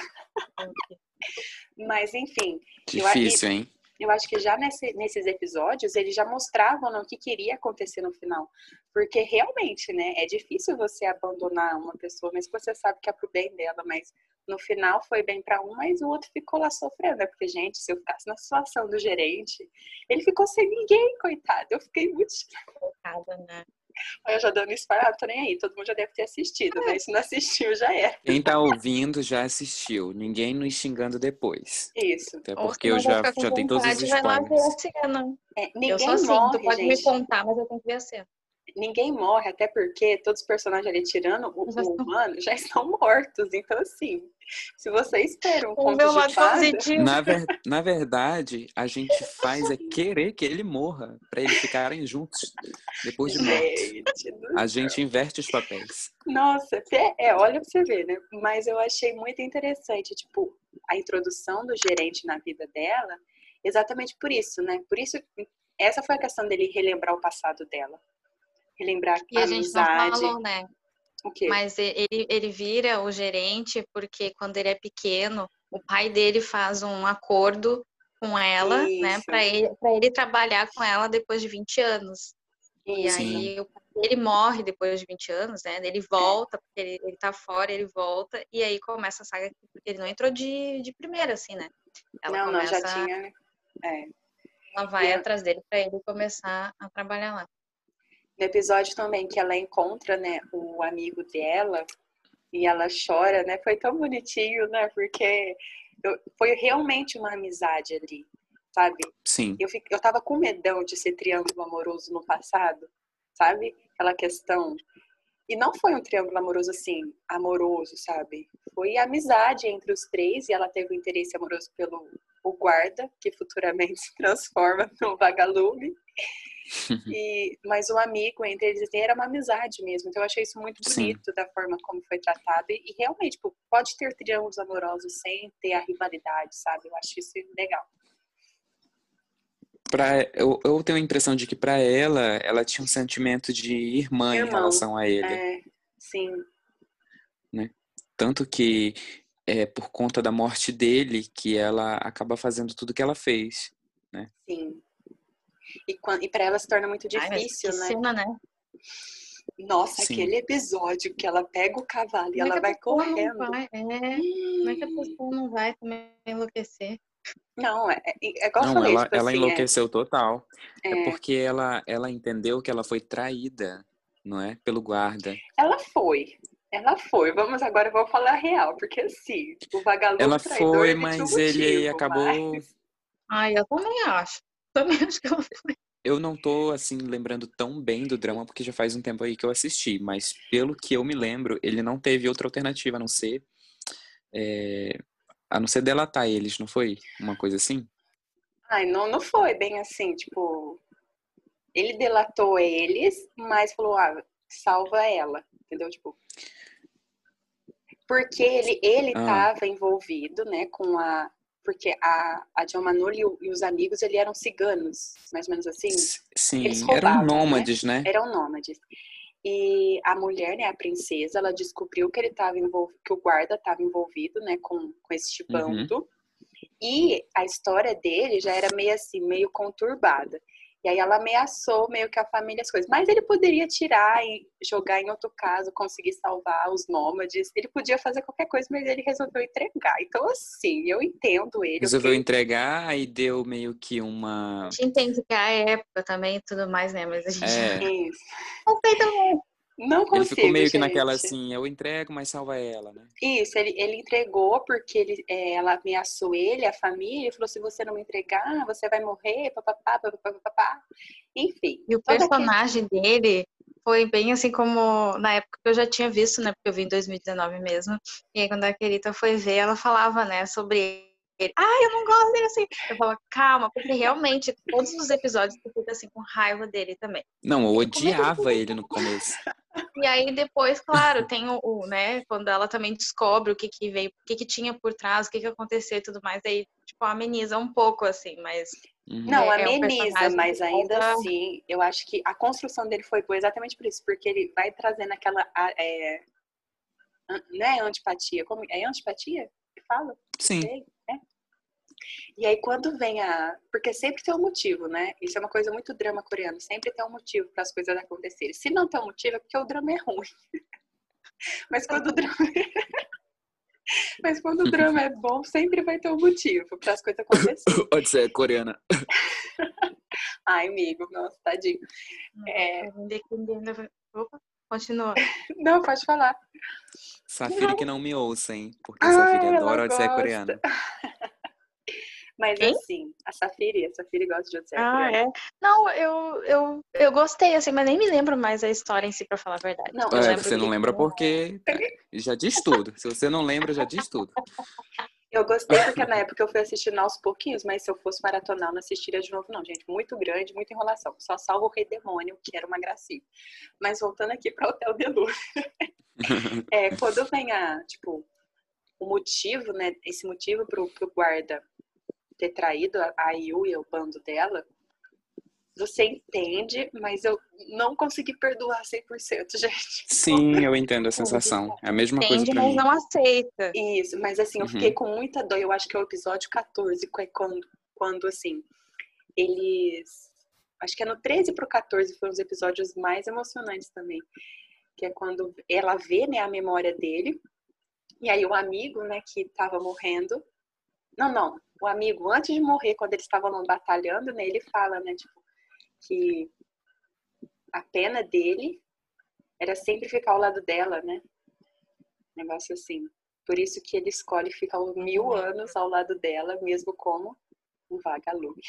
Mas, enfim, Difícil, hein? eu acho que já nesses episódios eles já mostravam, né, o que queria acontecer no final. Porque realmente, né, é difícil você abandonar uma pessoa, mas você sabe que é pro bem dela, mas no final foi bem para um, mas o outro ficou lá sofrendo, né? Porque, gente, se eu ficasse na situação do gerente, ele ficou sem ninguém, coitado. Eu fiquei muito Chocada, né? eu já dando spoiler, tô nem aí, todo mundo já deve ter assistido, né? Se não assistiu, já é. Quem tá ouvindo já assistiu. Ninguém nos xingando depois. Isso. Até Ou se porque eu não vai ficar com já dei todos os vontade, vai lá ver a spoilers. cena. Eu sou Ninguém assim, tu morre, pode me gente. contar, mas eu tenho que ver a cena. Ninguém morre, até porque todos os personagens ali, tirando o humano, já estão mortos. Então, assim, se você espera um Vamos ver conto o de lado fada... positivo. Na verdade, a gente faz querer que ele morra, pra eles ficarem juntos depois de morto. Gente, A gente inverte os papéis. nossa, olha pra você ver, né? Mas eu achei muito interessante, tipo, a introdução do gerente na vida dela, exatamente por isso, né? Por isso, essa foi a questão dele relembrar o passado dela. Relembrar E a a gente não amizade. falou, né? O quê? Mas ele vira o gerente porque quando ele é pequeno, o pai dele faz um acordo com ela, né? Isso, Para ele trabalhar com ela depois de 20 anos. E isso. aí o pai dele morre depois de 20 anos, né? Ele volta, porque ele tá fora, ele volta, e aí começa a saga, porque ele não entrou de primeira, assim, né? Ela Não, já começa, tinha, né? É. ela E vai atrás dele para ele começar a trabalhar lá. no episódio também que ela encontra, né, o amigo dela e ela chora, né? Foi tão bonitinho, né? Porque foi realmente uma amizade ali, sabe? Sim. Eu tava com medão de ser triângulo amoroso no passado, sabe? Aquela questão. E não foi um triângulo amoroso assim, amoroso, sabe? Foi amizade entre os três e ela teve um interesse amoroso pelo o guarda, que futuramente se transforma num vagalume. Mas o amigo entre eles assim, era uma amizade mesmo. Então eu achei isso muito bonito. Sim. Da forma como foi tratado. E realmente, tipo, pode ter triângulos amorosos sem ter a rivalidade, sabe? Eu acho isso legal. Eu tenho a impressão de que para ela tinha um sentimento de irmã em relação a ele. Sim. Né? Tanto que é por conta da morte dele que ela acaba fazendo tudo que ela fez, né? Sim. E para ela se torna muito difícil, né? Cena, né? Nossa, Sim. aquele episódio que ela pega o cavalo e ela vai correndo. Como é que a pessoa não vai também enlouquecer? Não, é igual eu falei, tipo ela assim, enlouqueceu total. É porque ela entendeu que ela foi traída, não é? Pelo guarda. Ela foi. Vamos falar a real, porque assim, o vagalume ela traidor, foi, ele tinha um mas motivo, ele acabou... Mas... Ai, eu também acho. Também acho que ela foi. Eu não tô, assim, lembrando tão bem do drama, porque já faz um tempo aí que eu assisti, mas pelo que eu me lembro, ele não teve outra alternativa a não ser delatar eles, não foi? Uma coisa assim? Ai, não foi bem assim, tipo, ele delatou eles, mas falou, salva ela, entendeu? Tipo, porque ele tava envolvido, né, porque a John Manoli e os amigos, eles eram ciganos, mais ou menos assim. Sim, eles roubavam, eram nômades, né? Eram nômades. E a mulher, né, a princesa, ela descobriu que ele estava envolvido, que o guarda estava envolvido, né, com este bando. E a história dele já era meio assim, meio conturbada. E aí ela ameaçou meio que a família, as coisas. Mas ele poderia tirar e jogar em outro caso, conseguir salvar os nômades. Ele podia fazer qualquer coisa, mas ele resolveu entregar. Então, assim, eu entendo ele. Resolveu entregar, aí deu meio que uma... A gente entende que é a época também e tudo mais, né? Mas a gente Isso. não sei também. Não Ele ficou consigo, meio que gente. naquela assim, eu entrego, mas salva ela, né? Isso, ele entregou porque ela ameaçou ele, a família, e falou, se você não me entregar, você vai morrer, papapá, papapá, papapá. Enfim. E o personagem dele foi bem assim como na época que eu já tinha visto, né? Porque eu vi em 2019 mesmo. E aí quando a Querita foi ver, ela falava, né, sobre ele. Ah, eu não gosto dele assim. Eu falava, calma, porque realmente todos os episódios eu fico assim com raiva dele também. Não, eu odiava ele no começo. E aí depois, claro, tem né, quando ela também descobre o que veio, o que tinha por trás, o que aconteceu e tudo mais, aí, tipo, ameniza um pouco, assim, mas... Não, ameniza, um mas ainda assim, eu acho que a construção dele foi boa exatamente por isso, porque ele vai trazendo aquela, não é antipatia, como é antipatia que fala? Sim. Sei, E aí quando vem porque sempre tem um motivo, né? Isso é uma coisa muito drama coreano, sempre tem um motivo para as coisas acontecerem. Se não tem um motivo é porque o drama é ruim. Mas quando o drama é bom, sempre vai ter um motivo para as coisas acontecerem. Odisseia coreana. Ai, amigo, nossa, tadinho. Opa, continua. Não, pode falar. Safira que não me ouça, hein? Porque a Safira adora Odisseia coreana. Mas quem? assim, a Safira gosta de Odisseia coreana. É? Não, eu gostei, assim, mas nem me lembro mais a história em si, pra falar a verdade. Não, você não lembra porque já diz tudo. Se você não lembra, já diz tudo. Eu gostei porque na época eu fui assistindo aos pouquinhos, mas se eu fosse maratonar, não assistiria de novo, não, gente. Muito grande, muita enrolação. Só salvo o Rei Demônio, que era uma gracinha. Mas voltando aqui para o Hotel de Luz. Quando vem o motivo, né? Esse motivo pro guarda ter traído a Yu e o bando dela, você entende, mas eu não consegui perdoar 100%, gente. Sim, eu entendo a sensação. É a mesma coisa pra mim. Mas não aceita. Isso, mas assim, eu fiquei com muita dor. Eu acho que é o episódio 14, quando assim, eles... Acho que é no 13 pro 14, foram os episódios mais emocionantes também. Que é quando ela vê, né, a memória dele. E aí o amigo, né, que tava morrendo... Não. O amigo, antes de morrer, quando eles estavam batalhando, né, ele fala, né, tipo, que a pena dele era sempre ficar ao lado dela, né? Negócio assim. Por isso que ele escolhe ficar 1000 anos ao lado dela, mesmo como um vagalume.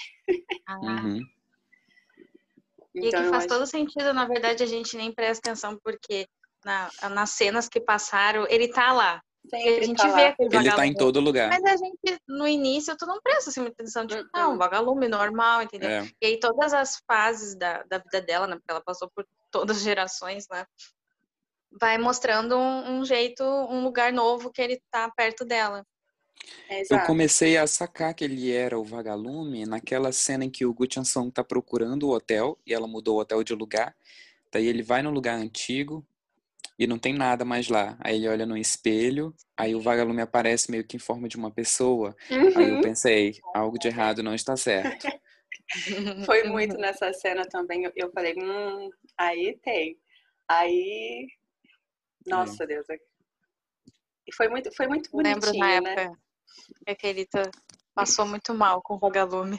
Então, e que faz todo sentido, na verdade, a gente nem presta atenção, porque nas cenas que passaram, ele tá lá. Sempre a gente tá vê lá. aquele Ele tá em todo lugar. Mas a gente, no início, tu não presta assim, muita atenção, tipo, um vagalume normal, entendeu? E aí todas as fases da vida dela, né, porque ela passou por todas as gerações, né, vai mostrando um jeito, um lugar novo que ele tá perto dela. Eu comecei a sacar que ele era o vagalume naquela cena em que o Gu Chansung tá procurando o hotel e ela mudou o hotel de lugar. Daí ele vai no lugar antigo e não tem nada mais lá. Aí ele olha no espelho, aí o vagalume aparece meio que em forma de uma pessoa. Aí eu pensei, algo de errado não está certo. Foi muito nessa cena também. Eu falei, aí tem. Aí, nossa Deus. E foi muito bonitinho, lembro na né? época que a Querita passou muito mal com o vagalume.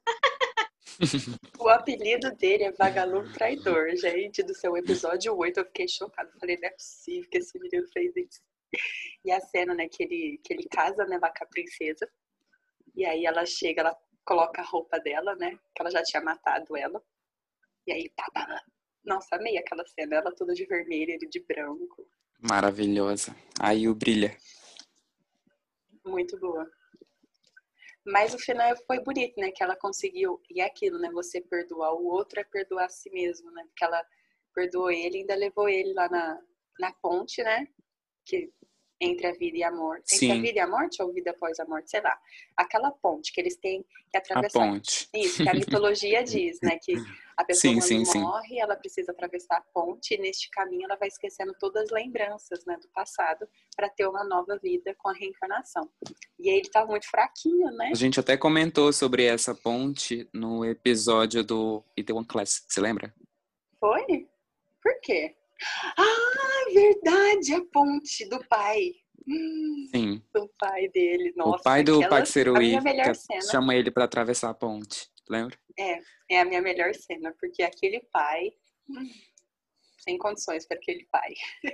O apelido dele é Vagalume Traidor, gente, do seu episódio 8. Eu fiquei chocada. Falei, não é possível que esse menino fez isso. E a cena, né, que ele casa, né, com a princesa. E aí ela chega, ela coloca a roupa dela, né, que ela já tinha matado ela. E aí, nossa, amei aquela cena. Ela toda de vermelho, ele de branco. Maravilhosa. Aí o brilha. Muito boa. Mas o final foi bonito, né? Que ela conseguiu. E é aquilo, né? Você perdoar o outro é perdoar a si mesmo, né? Porque ela perdoou ele e ainda levou ele lá na ponte, né? Que entre a vida e a morte. Entre a Sim, vida e a morte ou vida após a morte, sei lá. Aquela ponte que eles têm que a atravessar. ponte. Isso, que a mitologia diz, né? Que a pessoa Sim, quando sim, sim. morre, ela precisa atravessar a ponte e neste caminho ela vai esquecendo todas as lembranças, né, do passado para ter uma nova vida com a reencarnação. E aí ele tá muito fraquinho, né? A gente até comentou sobre essa ponte no episódio do Itaewon Class, você lembra? Foi? Por quê? Ah, verdade, a ponte do pai. Sim. Do pai dele. O Nossa, pai do Park aquela, a minha Sero-hee melhor cena. chama ele pra atravessar a ponte, lembra? É a minha melhor cena, porque aquele pai, sem condições para aquele pai.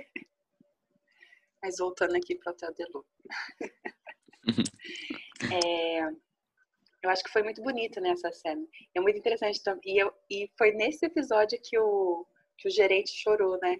Mas voltando aqui para o Hotel de Lu. Eu acho que foi muito bonita nessa cena. É muito interessante também. E foi nesse episódio que o gerente chorou, né?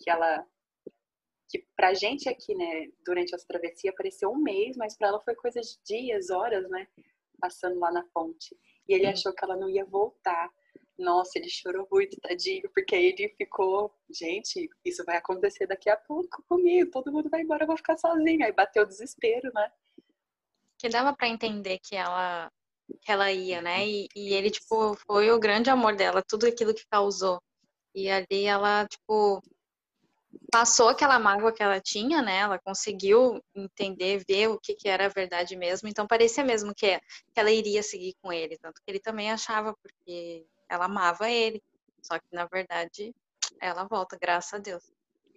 Que pra gente aqui, né, durante essa travessia pareceu um mês, mas pra ela foi coisa de dias, horas, né? Passando lá na ponte. E ele achou que ela não ia voltar. Nossa, ele chorou muito, tadinho, porque aí ele ficou, gente, isso vai acontecer daqui a pouco comigo, todo mundo vai embora, eu vou ficar sozinha. Aí bateu o desespero, né? Que dava pra entender que ela ia, né? E ele, tipo, foi o grande amor dela, tudo aquilo que causou. E ali ela, tipo, passou aquela mágoa que ela tinha, né? Ela conseguiu entender, ver o que era a verdade mesmo. Então parecia mesmo que ela iria seguir com ele. Tanto que ele também achava, porque ela amava ele. Só que, na verdade, ela volta, graças a Deus.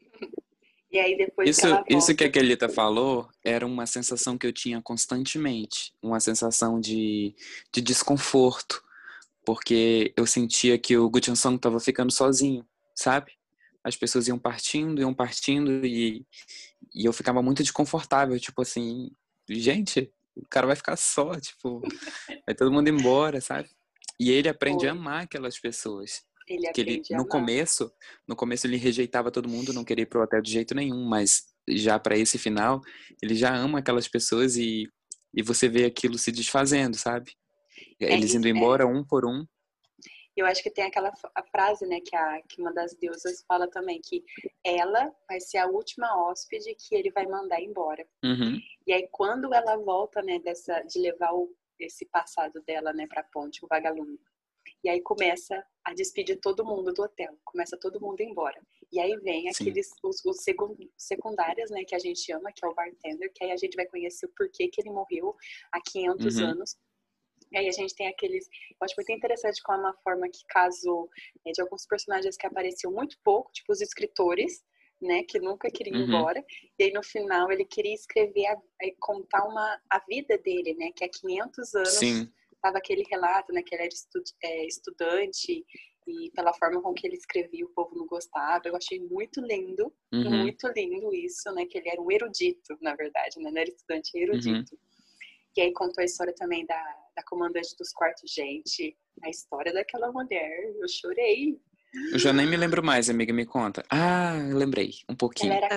E aí depois que Isso, ela isso que a volta... Kelita falou era uma sensação que eu tinha constantemente, uma sensação de desconforto, porque eu sentia que o Gu Song estava ficando sozinho, sabe? As pessoas iam partindo e eu ficava muito desconfortável, tipo assim, gente, o cara vai ficar só, tipo, vai todo mundo embora, sabe? E ele aprende a Foi. amar aquelas pessoas. Ele Que ele, aprende a amar. no começo ele rejeitava todo mundo, não queria ir pro hotel de jeito nenhum, mas já para esse final, ele já ama aquelas pessoas e você vê aquilo se desfazendo, sabe? Eles indo embora um por um. Eu acho que tem aquela a frase, né, que uma das deusas fala também, que ela vai ser a última hóspede que ele vai mandar embora. Uhum. E aí, quando ela volta, né, de levar esse passado dela, né, pra ponte, o vagalume. E aí começa a despedir todo mundo do hotel. Começa todo mundo a ir embora. E aí vem Sim. aqueles, os secundários, né, que a gente chama, que é o bartender, que aí a gente vai conhecer o porquê que ele morreu há 500 anos. E aí a gente tem aqueles... Eu acho muito interessante como a forma que casou de alguns personagens que apareciam muito pouco, tipo os escritores, né, que nunca queriam ir embora. E aí no final ele queria escrever e contar a vida dele, né, que há 500 anos Sim. tava aquele relato, né, que ele era estudante e pela forma com que ele escrevia o povo não gostava. Eu achei muito lindo isso, né, que ele era um erudito, na verdade, né, não era estudante, era erudito. E aí contou a história também da comandante dos quartos. Gente, a história daquela mulher, eu chorei. Eu já nem me lembro mais, amiga, me conta. Ah, eu lembrei, um pouquinho. Ela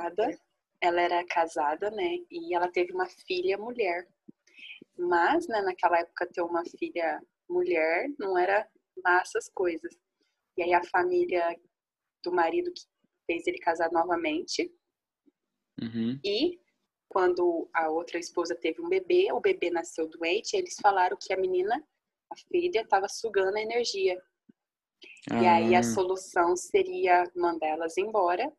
era casada, né, e ela teve uma filha mulher. Mas, né, naquela época ter uma filha mulher não era lá essas coisas. E aí a família do marido que fez ele casar novamente. E quando a outra esposa teve um bebê, o bebê nasceu doente, eles falaram que a menina, a filha, estava sugando a energia. E aí a solução seria mandar elas embora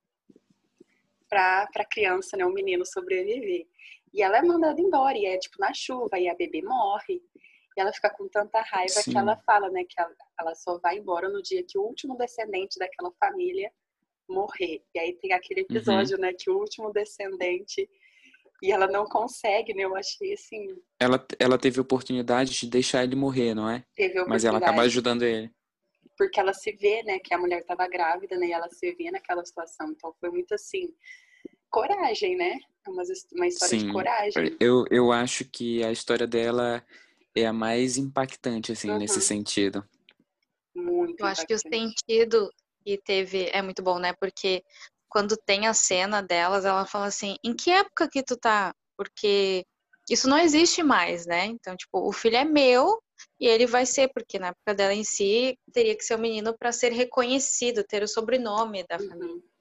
para a criança, né, o menino sobreviver. E ela é mandada embora, e é tipo na chuva, e a bebê morre. E ela fica com tanta raiva que ela fala, né, que ela só vai embora no dia que o último descendente daquela família morrer. E aí tem aquele episódio, né, que o último descendente... E ela não consegue, né? Eu achei assim... Ela teve a oportunidade de deixar ele morrer, não é? Teve a Mas ela acaba oportunidade. ajudando ele. Porque ela se vê, né? Que a mulher estava grávida, né? E ela se vê naquela situação. Então foi muito assim... Coragem, né? Uma história de coragem. Eu acho que a história dela é a mais impactante, assim, nesse sentido. Muito Eu acho que o impactante. sentido que teve é muito bom, né? Porque quando tem a cena delas, ela fala assim, em que época que tu tá? Porque isso não existe mais, né? Então, tipo, o filho é meu e ele vai ser, porque na época dela em si, teria que ser um menino para ser reconhecido, ter o sobrenome da família.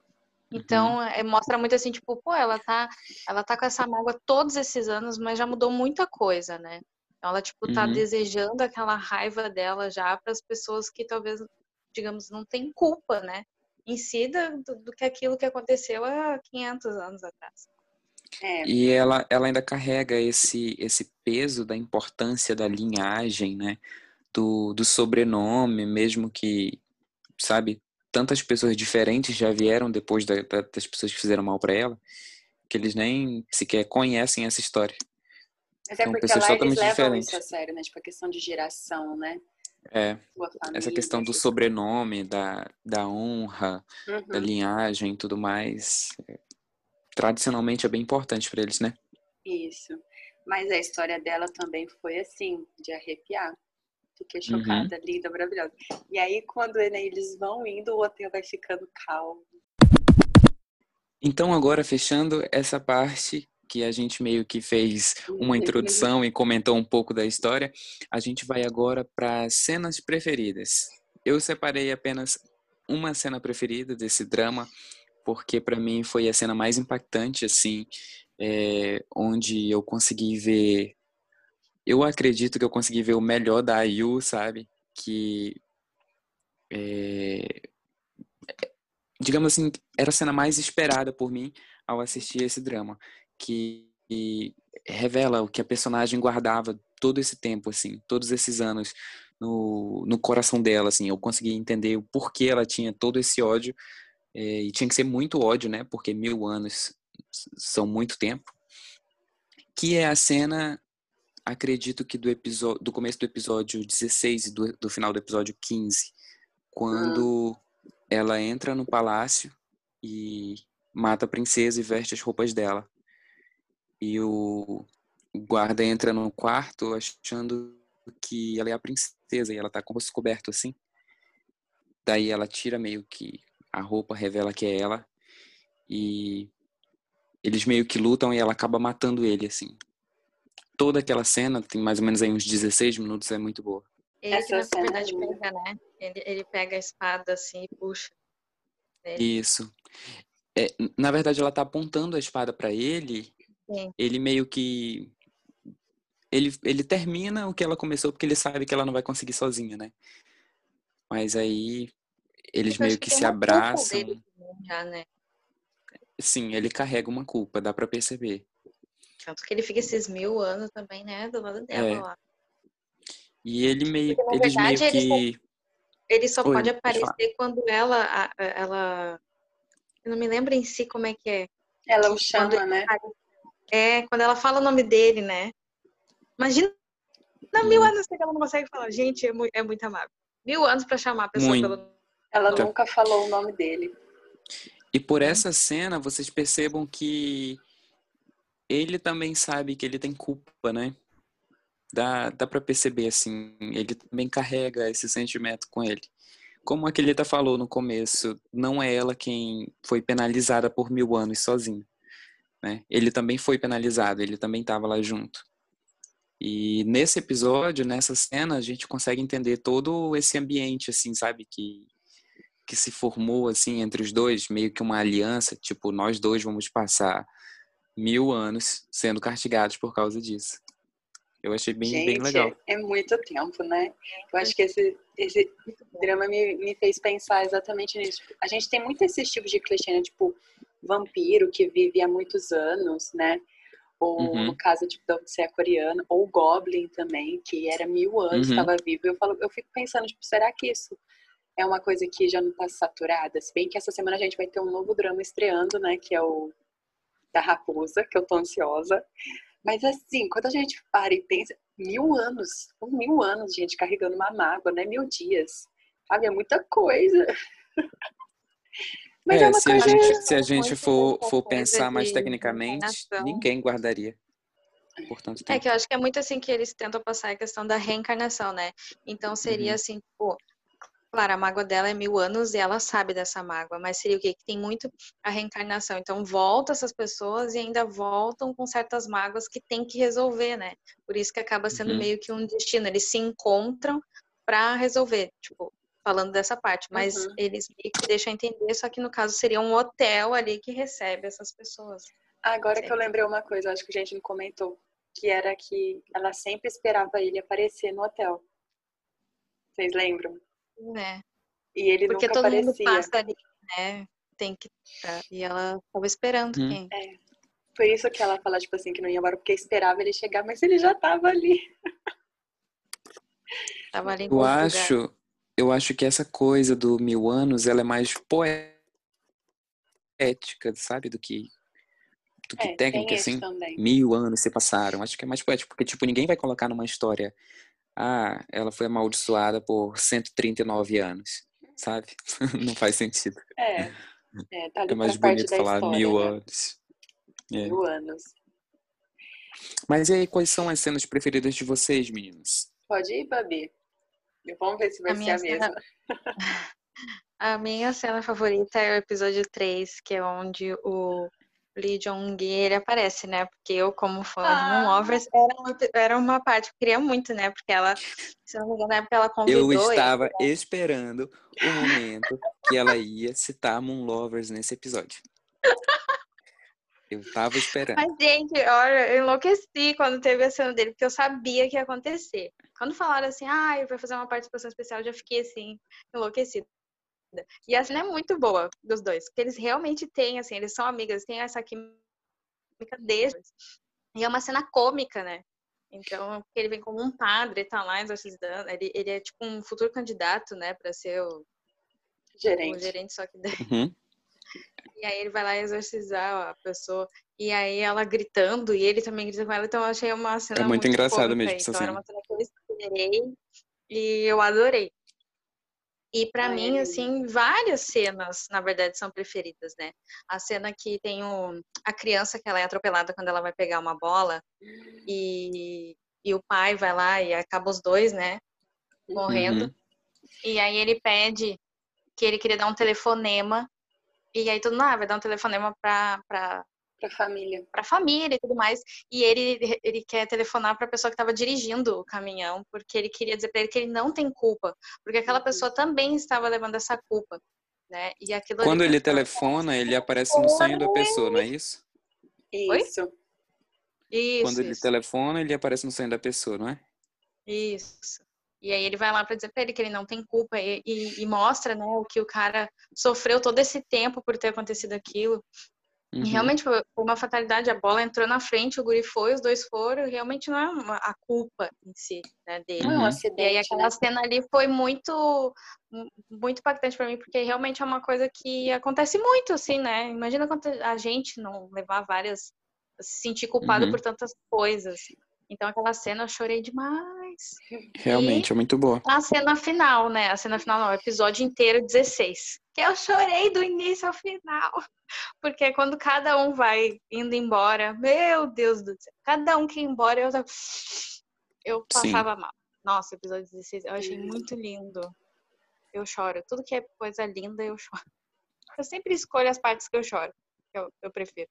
Então, mostra muito assim, tipo, pô, ela tá com essa mágoa todos esses anos, mas já mudou muita coisa, né? Então, ela, tipo, tá Uhum. desejando aquela raiva dela já para as pessoas que talvez, digamos, não têm culpa, né? Em si do que aquilo que aconteceu há 500 anos atrás. E ela ainda carrega esse peso da importância da linhagem, né? Do sobrenome, mesmo que, sabe, tantas pessoas diferentes já vieram depois das pessoas que fizeram mal para ela, que eles nem sequer conhecem essa história. Mas é São porque pessoas lá eles totalmente levam isso a diferentes. sério, né? Tipo, a questão de geração, né? Sua Essa família, questão do essas coisas. sobrenome, da honra, da Uhum, linhagem e tudo mais, tradicionalmente é bem importante para eles, né? isso. Mas a história dela também foi assim, de arrepiar. Fiquei Uhum. chocada, linda, maravilhosa. E aí, quando né, eles vão indo, o hotel vai ficando calmo. Então, agora fechando essa parte que a gente meio que fez uma introdução e comentou um pouco da história, a gente vai agora para cenas preferidas. Eu separei apenas uma cena preferida desse drama, porque para mim foi a cena mais impactante, assim, onde eu consegui ver. Eu acredito que eu consegui ver o melhor da IU, sabe? Que digamos assim, era a cena mais esperada por mim ao assistir esse drama, que revela o que a personagem guardava todo esse tempo, assim, todos esses anos no coração dela, assim, eu consegui entender o porquê ela tinha todo esse ódio, e tinha que ser muito ódio, né, porque 1000 anos são muito tempo, que é a cena, acredito que do começo do episódio 16 e do final do episódio 15, quando ela entra no palácio e mata a princesa e veste as roupas dela. E o guarda entra no quarto achando que ela é a princesa e ela tá com o rosto coberto assim. Daí ela tira meio que a roupa, revela que é ela e eles meio que lutam e ela acaba matando ele assim. Toda aquela cena, tem mais ou menos aí uns 16 minutos, é muito boa. Ele que, Essa na cena é verdade, linda. pega, né? Ele pega a espada assim e puxa ele. Isso. Na verdade, ela tá apontando a espada para ele. Sim. Ele meio que ele termina o que ela começou porque ele sabe que ela não vai conseguir sozinha, né? Mas aí eles Eu acho meio que que tem se uma culpa dele abraçam. também já, né? Sim, ele carrega uma culpa, dá pra perceber. Tanto que ele fica esses 1000 anos também, né? Do lado dela É. lá. E Porque, na eles meio verdade, que. ele só pode Oi, pode falar. aparecer quando ela. Eu não me lembro em si como é que é. Ela o Que quando chama, né? quando ela fala o nome dele, né? Imagina 1000 anos que ela não consegue falar. Gente, é muito amável. 1000 anos pra chamar a pessoa Muito. pelo Ela nome. nunca falou o nome dele. E por essa cena, vocês percebam que ele também sabe que ele tem culpa, né? Dá pra perceber, assim, ele também carrega esse sentimento com ele. Como a Kelita falou no começo, não é ela quem foi penalizada por 1000 anos sozinha, né? Ele também foi penalizado, ele também estava lá junto. E nesse episódio, nessa cena, a gente consegue entender todo esse ambiente, assim, sabe? Que se formou, assim, entre os dois, meio que uma aliança, tipo, nós dois vamos passar 1000 anos sendo castigados por causa disso. Eu achei bem legal. Gente, é muito tempo, né? Eu acho que esse drama me fez pensar exatamente nisso. Tipo, a gente tem muito esses tipos de clichê, né? Tipo, vampiro que vive há muitos anos, né? Ou no Uhum, caso tipo, da Odisseia Coreana, ou Goblin também, que era 1000 anos, uhum. estava vivo. Eu fico pensando, tipo, será que isso é uma coisa que já não está saturada? Se bem que essa semana a gente vai ter um novo drama estreando, né? Que é o da Raposa, que eu tô ansiosa. Mas assim, quando a gente para e pensa, 1000 anos, 1000 anos, gente, carregando uma mágoa, né? 1000 dias, sabe? É muita coisa. Mas é uma Se a coisa. gente, se a gente Muito dessa for coisa pensar mais de tecnicamente, reencarnação. ninguém guardaria por tanto É que tempo. eu acho que é muito assim que eles tentam passar a questão da reencarnação, né? Então seria Uhum, assim, pô, claro, a mágoa dela é 1000 anos e ela sabe dessa mágoa, mas seria o quê? Que tem muito a reencarnação. Então volta essas pessoas e ainda voltam com certas mágoas que tem que resolver, né? Por isso que acaba sendo uhum. meio que um destino. Eles se encontram pra resolver. Tipo, falando dessa parte, mas eles meio que deixam entender, só que no caso seria um hotel ali que recebe essas pessoas. Agora que eu lembrei uma coisa, acho que a gente não comentou, que era que ela sempre esperava ele aparecer no hotel. Vocês lembram? Né? E ele Porque nunca todo mundo aparecia. passa ali, né? Tem que... E ela estava esperando quem? Por isso que ela fala, tipo assim, que não ia embora, porque esperava ele chegar, mas ele já tava ali. Tava ali em outro lugar. Eu acho que essa coisa do 1000 anos, ela é mais poética, sabe? Do que técnica, assim. Também. 1000 anos se passaram. Acho que é mais poético, porque, tipo, ninguém vai colocar numa história, ela foi amaldiçoada por 139 anos, sabe? Não faz sentido. Tá ali É mais pra parte bonito da falar história, 1000 né? anos. 1000 anos. Mas e aí, quais são as cenas preferidas de vocês, meninos? Pode ir, Babi? Vamos ver se vai ser a mesma. A minha cena favorita é o episódio 3, que é onde o Lee Jong-gi, ele aparece, né? Porque eu, como fã de Moon Lovers, era uma parte que eu queria muito, né? Porque ela, se não me engano, na época ela convidou Eu estava ele. esperando o momento que ela ia citar Moon Lovers nesse episódio. Eu tava esperando. Mas, gente, olha, eu enlouqueci quando teve a cena dele, porque eu sabia que ia acontecer. Quando falaram assim, ele vai fazer uma participação especial, eu já fiquei assim, enlouquecida. E a cena é muito boa dos dois, porque eles realmente têm, assim, eles são amigas, têm essa química deles. E é uma cena cômica, né? Então, porque ele vem como um padre, tá lá exorcizando, ele é tipo um futuro candidato, né, pra ser o gerente, só que... E aí ele vai lá exorcizar a pessoa, e aí ela gritando, e ele também grita com ela, então eu achei uma cena muito engraçada cômica, mesmo essa então cena. era uma cena que eu esperei, e eu adorei. E pra mim, assim, várias cenas, na verdade, são preferidas, né? A cena que tem a criança que ela é atropelada quando ela vai pegar uma bola, e o pai vai lá e acaba os dois, né, morrendo. E aí ele pede que ele queria dar um telefonema, e aí tudo, vai dar um telefonema pra família e tudo mais. E ele quer telefonar para a pessoa que estava dirigindo o caminhão, porque ele queria dizer para ele que ele não tem culpa, porque aquela pessoa também estava levando essa culpa, né? E aquilo Quando ele telefona, ele aparece no sonho da pessoa, não é isso? Isso. Quando ele telefona, ele aparece no sonho da pessoa, não é? Isso. E aí ele vai lá para dizer para ele que ele não tem culpa e mostra, né, o que o cara sofreu todo esse tempo por ter acontecido aquilo. E realmente foi uma fatalidade, a bola entrou na frente, o guri foi, os dois foram, e realmente não é a culpa em si, né, dele. Não é um acidente, e aí aquela cena ali foi muito, muito impactante pra mim, porque realmente é uma coisa que acontece muito, assim, né? Imagina quando a gente não levar se sentir culpado por tantas coisas. Então aquela cena eu chorei demais. Realmente, é muito boa. A cena final, né? A cena final não, o episódio inteiro 16. Que eu chorei do início ao final. Porque quando cada um vai indo embora, meu Deus do céu, cada um que ia embora, eu passava mal. Nossa, episódio 16, eu achei muito lindo. Eu choro. Tudo que é coisa linda, eu choro. Eu sempre escolho as partes que eu choro. Eu prefiro.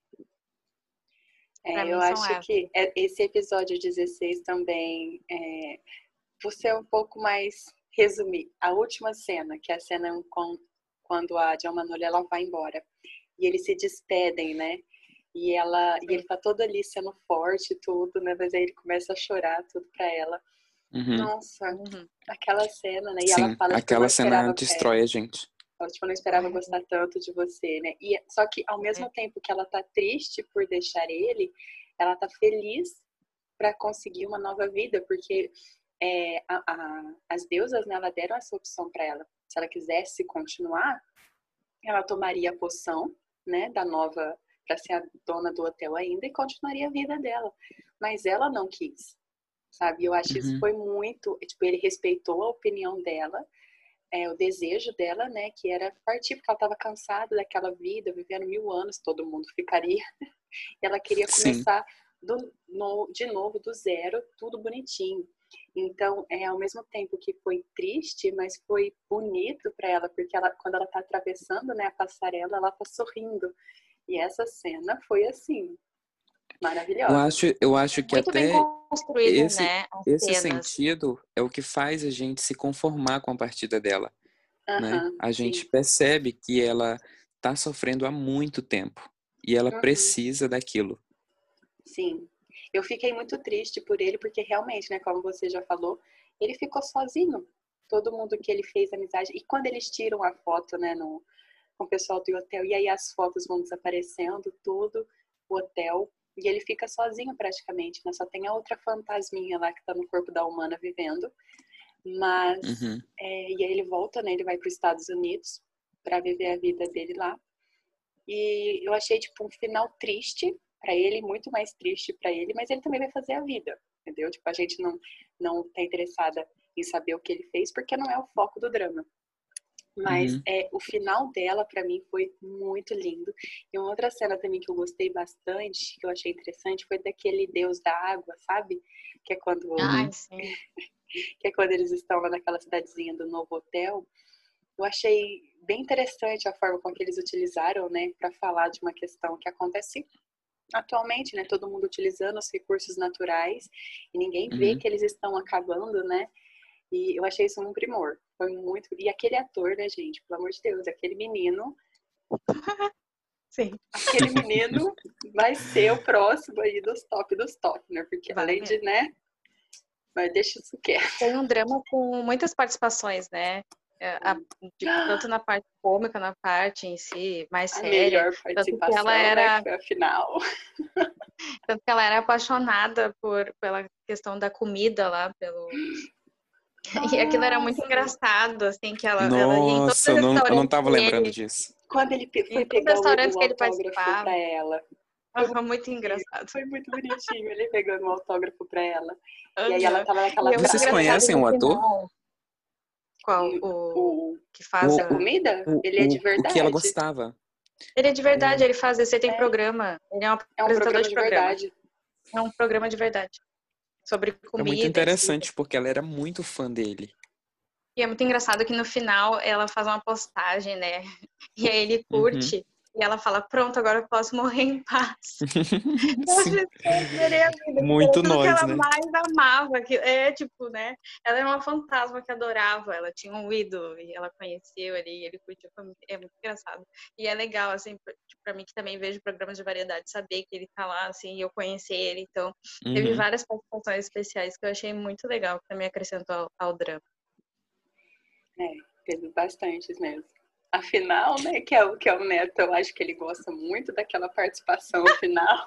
Eu acho que esse episódio 16 também, por ser um pouco mais resumir, a última cena, que é a cena quando a Jean Manoli, ela vai embora. E eles se despedem, né? E ele tá todo ali sendo forte e tudo, né? Mas aí ele começa a chorar tudo pra ela. Nossa, aquela cena, né? E ela fala, aquela cena destrói a gente. Ela, tipo, não esperava gostar tanto de você, né? E, só que ao mesmo tempo que ela tá triste por deixar ele, ela tá feliz pra conseguir uma nova vida, porque as deusas, né, ela deram essa opção pra ela. Se ela quisesse continuar, ela tomaria a poção, né, da nova, para ser a dona do hotel ainda, e continuaria a vida dela. Mas ela não quis, sabe? Eu acho que isso foi muito, tipo, ele respeitou a opinião dela, o desejo dela, né, que era partir, porque ela estava cansada daquela vida, vivendo 1000 anos, todo mundo ficaria. E ela queria começar de novo, do zero, tudo bonitinho. Então, ao mesmo tempo que foi triste, mas foi bonito para ela, porque quando ela tá atravessando, né, a passarela, ela tá sorrindo. E essa cena foi assim, maravilhosa. Eu acho que muito até bem construído, né, esse sentido é o que faz a gente se conformar com a partida dela. né? Aham, A sim. gente percebe que ela tá sofrendo há muito tempo e ela Uhum, precisa daquilo. sim. Eu fiquei muito triste por ele, porque realmente, né, como você já falou, ele ficou sozinho. Todo mundo que ele fez amizade. E quando eles tiram a foto, né, com o pessoal do hotel, e aí as fotos vão desaparecendo, tudo, o hotel, e ele fica sozinho praticamente, né? Só tem a outra fantasminha lá que tá no corpo da humana vivendo. Mas, Uhum, e aí ele volta, né? Ele vai para os Estados Unidos para viver a vida dele lá. E eu achei, tipo, um final triste para ele, muito mais triste para ele, mas ele também vai fazer a vida, entendeu? Tipo, a gente não tá interessada em saber o que ele fez, porque não é o foco do drama. Mas uhum. o final dela, para mim, foi muito lindo. E uma outra cena também que eu gostei bastante, que eu achei interessante, foi daquele deus da água, sabe? Que é quando, Ai, Uhum. sim. que é quando eles estão lá naquela cidadezinha do novo hotel. Eu achei bem interessante a forma com que eles utilizaram, né, para falar de uma questão que acontece atualmente, né, todo mundo utilizando os recursos naturais e ninguém vê Uhum. que eles estão acabando, né? E eu achei isso um primor. Foi muito. E aquele ator, né, gente? Pelo amor de Deus, Sim, aquele menino vai ser o próximo aí dos top, né? Porque vai além de, mesmo. né? Mas deixa isso quieto. Foi um drama com muitas participações, né? Tanto na parte cômica, na parte em si, mais A séria, melhor tanto que ela participação, né? Que era, foi a final. tanto que ela era apaixonada pela questão da comida lá, e aquilo era Ah, muito sim. engraçado, assim, que ela ia em todos Nossa, os eu não restaurantes tava que lembrando ele, disso. Quando ele foi em todos os pegar restaurantes o que ele autógrafo participava, para ela. foi muito engraçado. Foi muito bonitinho ele pegando o autógrafo para ela. E aí ela Aham. tava E naquela é muito Vocês engraçado conhecem no o ator? final, qual, o O, que o faz da O, comida, ele é de o que ela verdade. gostava? Ele é de verdade, É, ele faz, esse tem É, programa, ele é um é um apresentador programa de de programa. verdade. É um programa de verdade, sobre é muito comida em si. interessante porque ela era muito fã dele. E é muito engraçado que no final ela faz uma postagem, né? E aí ele Uhum. curte e ela fala: Pronto, agora eu posso morrer em paz. Eu Sim, achei que eu adorei a vida, porque era muito tudo que nós, ela né? mais amava. Que é tipo, né? Ela era uma fantasma que adorava, ela tinha um ídolo e ela conheceu ele e ele curtiu. É muito engraçado. E é legal, assim, pra mim que também vejo programas de variedade, saber que ele tá lá, assim, e eu conhecer ele. Então, teve Uhum. várias participações especiais que eu achei muito legal, que também acrescentou ao drama. É, teve bastantes mesmo. Afinal, né, que é o Neto, eu acho que ele gosta muito daquela participação final.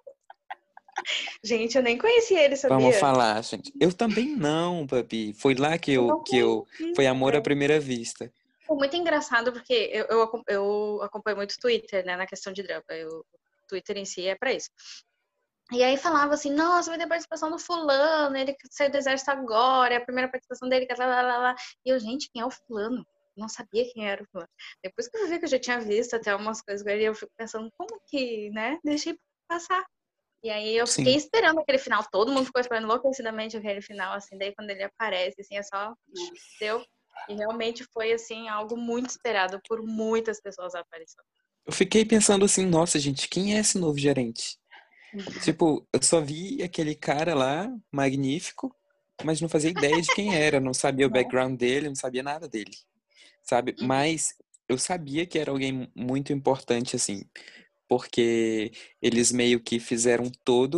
Gente, eu nem conhecia ele, Vamos sabia? falar, gente. Eu também não, Babi. Foi lá Eu não foi amor à conhecia. primeira vista. Foi muito engraçado porque eu acompanho muito o Twitter, né, na questão de drama. O Twitter em si é pra isso. E aí falava assim, nossa, vai ter participação do fulano, ele saiu do exército agora, é a primeira participação dele, que lá, lá, lá, lá. E eu, gente, quem é o fulano? Não sabia quem era o fulano. Depois que eu vi que eu já tinha visto até umas coisas com ele, eu fico pensando, como que, né, deixei passar. E aí eu fiquei Sim, esperando aquele final, todo mundo ficou esperando enlouquecidamente aquele final, assim, daí quando ele aparece, assim, é só, Nossa. deu. E realmente foi, assim, algo muito esperado por muitas pessoas a aparição. eu fiquei pensando assim, nossa, gente, quem é esse novo gerente? Tipo, eu só vi aquele cara lá, magnífico, mas não fazia ideia de quem era, não sabia o Né? background dele, não sabia nada dele, sabe? Uhum. Mas eu sabia que era alguém muito importante, assim, porque eles meio que fizeram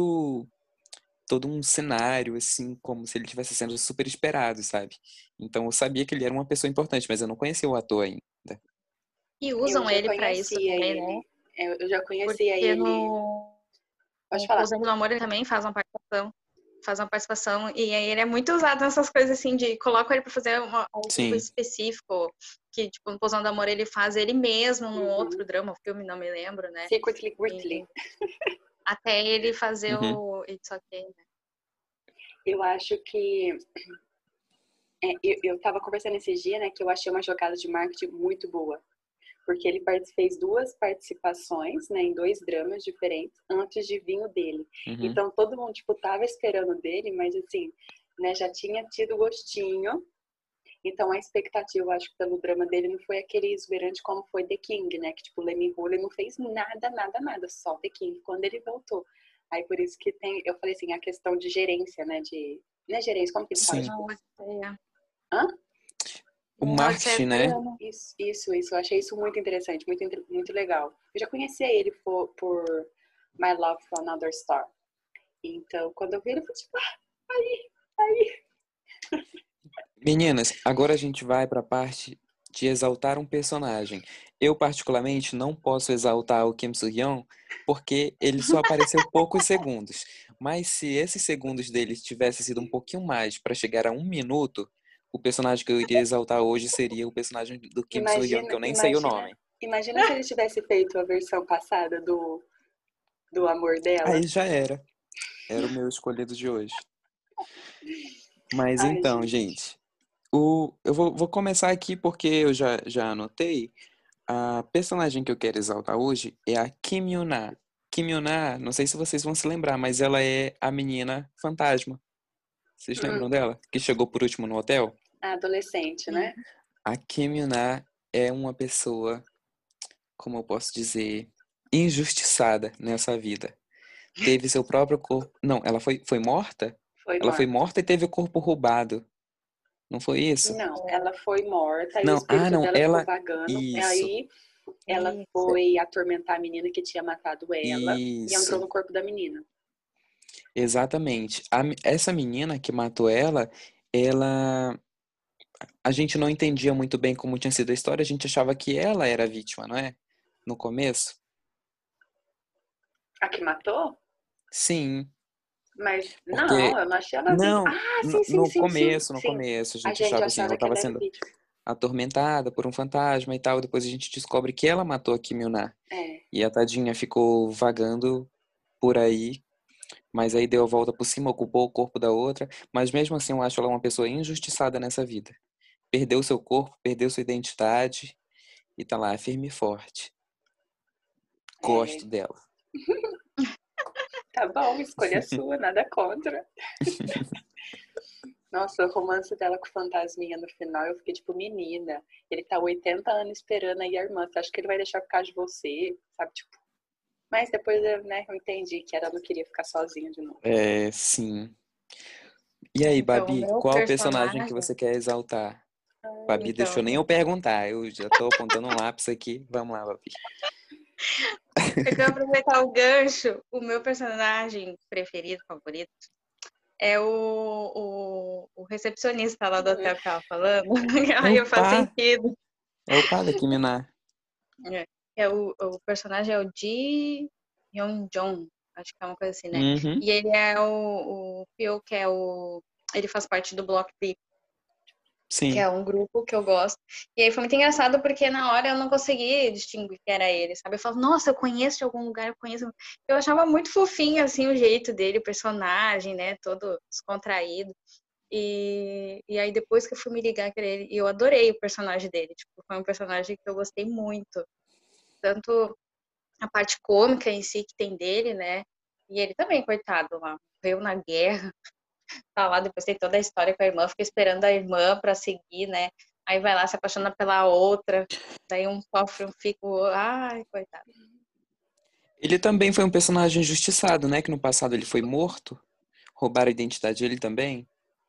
todo um cenário, assim, como se ele estivesse sendo super esperado, sabe? Então eu sabia que ele era uma pessoa importante, mas eu não conhecia o ator ainda. E Eu usam já ele pra isso conhecia também, né? ele. Eu já conhecia Porque ele. Pode no falar. Pousando no Amor ele também faz uma participação, e aí ele é muito usado nessas coisas assim, de coloca ele pra fazer algo Sim. específico, que tipo, no Pousando do Amor ele faz ele mesmo no Uhum. outro drama, filme, não me lembro, né? Secretly E Whitley. até ele fazer Uhum. o It's Okay, né? Eu acho que. Eu tava conversando esses dias, né, que eu achei uma jogada de marketing muito boa. Porque ele fez duas participações, né, em dois dramas diferentes antes de vir o dele. Uhum. Então todo mundo tipo tava esperando dele, mas assim, né, já tinha tido gostinho. Então a expectativa, eu acho, pelo drama dele não foi aquele exuberante como foi The King, né, que tipo Lemmy Hull não fez nada, só The King quando ele voltou. Aí por isso que tem, eu falei assim, a questão de gerência, né, de, né, gerência, como que ele fala, Sim. tipo, Não, hã? O Um Martin, né? Isso. Eu achei isso muito interessante, muito legal. Eu já conhecia ele por My Love for Another Star. Então, quando eu vi ele, eu falei tipo, aí. Meninas, agora a gente vai para a parte de exaltar um personagem. Eu, particularmente, não posso exaltar o Kim Soo-hyun porque ele só apareceu poucos segundos. Mas se esses segundos dele tivessem sido um pouquinho mais para chegar a 1 minuto, o personagem que eu iria exaltar hoje seria o personagem do Kim Soo-hyun, que eu nem sei o nome. Imagina se ele tivesse feito a versão passada do amor dela. Aí já era. Era o meu escolhido de hoje. Mas Ai, então, gente, eu vou começar aqui porque eu já anotei. A personagem que eu quero exaltar hoje é a Kim Yuna. Kim Yuna, não sei se vocês vão se lembrar, mas ela é a menina fantasma. Vocês lembram dela? Que chegou por último no hotel? A adolescente, né? A Kim Yuna é uma pessoa, como eu posso dizer, injustiçada nessa vida. Teve seu próprio corpo. Não, ela foi morta? Ela foi morta e teve o corpo roubado. Não foi isso? Não, ela foi morta e o Não, espírito não, dela ficou ela. vagando. Isso, Aí ela foi atormentar a menina que tinha matado ela e entrou isso. no corpo da menina. Exatamente. Essa menina que matou ela. A gente não entendia muito bem como tinha sido a história, a gente achava que ela era a vítima, não é? No começo? A que matou? Sim, Mas não, porque. eu não achei ela vítima. Não, Ah, no começo, no sim. começo, a A gente gente achava assim, ela achava que estava ela era sendo vítima. atormentada por um fantasma e tal, depois a gente descobre que ela matou a Kim Yuna. É. E a tadinha ficou vagando por aí, mas aí deu a volta por cima, ocupou o corpo da outra, mas mesmo assim eu acho ela uma pessoa injustiçada nessa vida. Perdeu seu corpo, perdeu sua identidade e tá lá, firme e forte. É. Gosto dela. Tá bom, escolha sua, nada contra. Nossa, o romance dela com o fantasminha no final, eu fiquei tipo, menina, ele tá 80 anos esperando aí a irmã, você acha que ele vai deixar por causa de você? Sabe, tipo. Mas depois eu entendi que ela não queria ficar sozinha de novo. É, sim. E aí, Então, o Babi, meu qual personagem que personagem. você quer exaltar? Babi deixou nem Então, eu perguntar, eu já tô apontando um lápis aqui. Vamos lá, Babi. eu quero aproveitar o gancho. O meu personagem preferido, favorito, é o recepcionista lá do hotel que tava falando. É o Aí faz pá, sentido. é o pá da Kim Yuna. O personagem é o Ji Hyun-jong, acho que é uma coisa assim, né? Uhum. E ele é o Pio, que é o. Ele faz parte do Block B, que Sim. é um grupo que eu gosto. E aí foi muito engraçado porque na hora eu não consegui distinguir que era ele, sabe? Eu falo, nossa, eu conheço de algum lugar, eu conheço. Eu achava muito fofinho, assim, o jeito dele, o personagem, né? Todo descontraído. E aí depois que eu fui me ligar que era ele, e eu adorei o personagem dele. Tipo, foi um personagem que eu gostei muito. Tanto a parte cômica em si que tem dele, né? E ele também, coitado, lá, morreu na guerra, tá lá, depois tem toda a história com a irmã, fica esperando a irmã pra seguir, né? Aí vai lá, se apaixona pela outra, daí um sofre, um fica, ai, coitado. Ele também foi um personagem injustiçado, né? Que no passado ele foi morto. Roubaram a identidade dele também.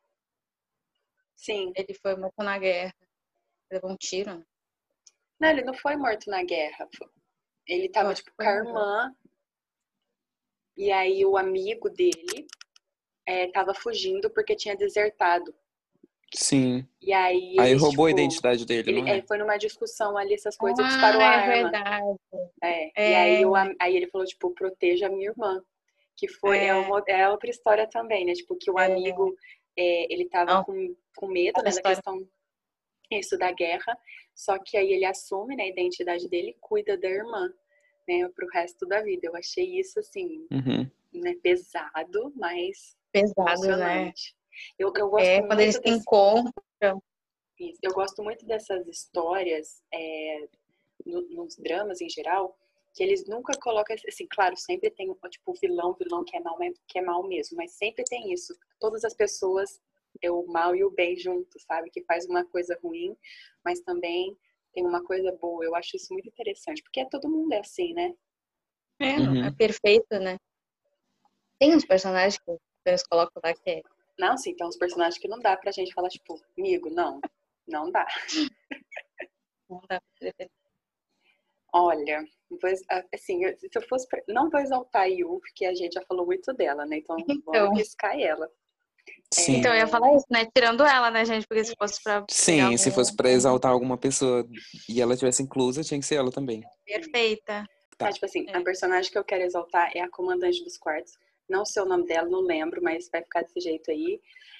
Sim. Ele foi morto na guerra, levou um tiro, né? Não, ele não foi morto na guerra. Ele tava, tipo, com a irmã. E aí o amigo dele tava fugindo porque tinha desertado. Sim. E aí Aí eles, roubou a tipo. identidade dele, não é? Foi numa discussão ali, essas coisas, e disparou a É arma. verdade. E aí ele falou, tipo, proteja a minha irmã. Que foi, é outra história também, né? Tipo, que o amigo, ele tava com medo, né, da questão isso da guerra, só que aí ele assume, né, a identidade dele e cuida da irmã, né, pro resto da vida. Eu achei isso, assim, né, pesado, mas emocionante. Né? Eu gosto Quando eles se encontram. Eu gosto muito dessas histórias, nos dramas em geral, que eles nunca colocam, assim, claro, sempre tem, tipo, o vilão que é mal mesmo, mas sempre tem isso. Todas as pessoas, o mal e o bem juntos, sabe? Que faz uma coisa ruim, mas também tem uma coisa boa. Eu acho isso muito interessante, porque todo mundo é assim, né? É perfeito, né? Tem uns personagens que eles colocam lá que é. Não, sim, tem uns personagens que não dá pra gente falar, tipo, amigo, não. Não dá. Não dá pra preferir. Olha, assim, se eu fosse não vou exaltar a Yu, porque a gente já falou muito dela, né? Então vamos arriscar ela. Sim. Então eu ia falar isso, né? Tirando ela, né, gente? Porque se fosse pra pegar Sim, se fosse pra exaltar alguma pessoa e ela tivesse inclusa, tinha que ser ela também. Perfeita. Tá, tipo assim, a personagem que eu quero exaltar é a Comandante dos Quartos. Não sei o nome dela, não lembro, mas vai ficar desse jeito aí.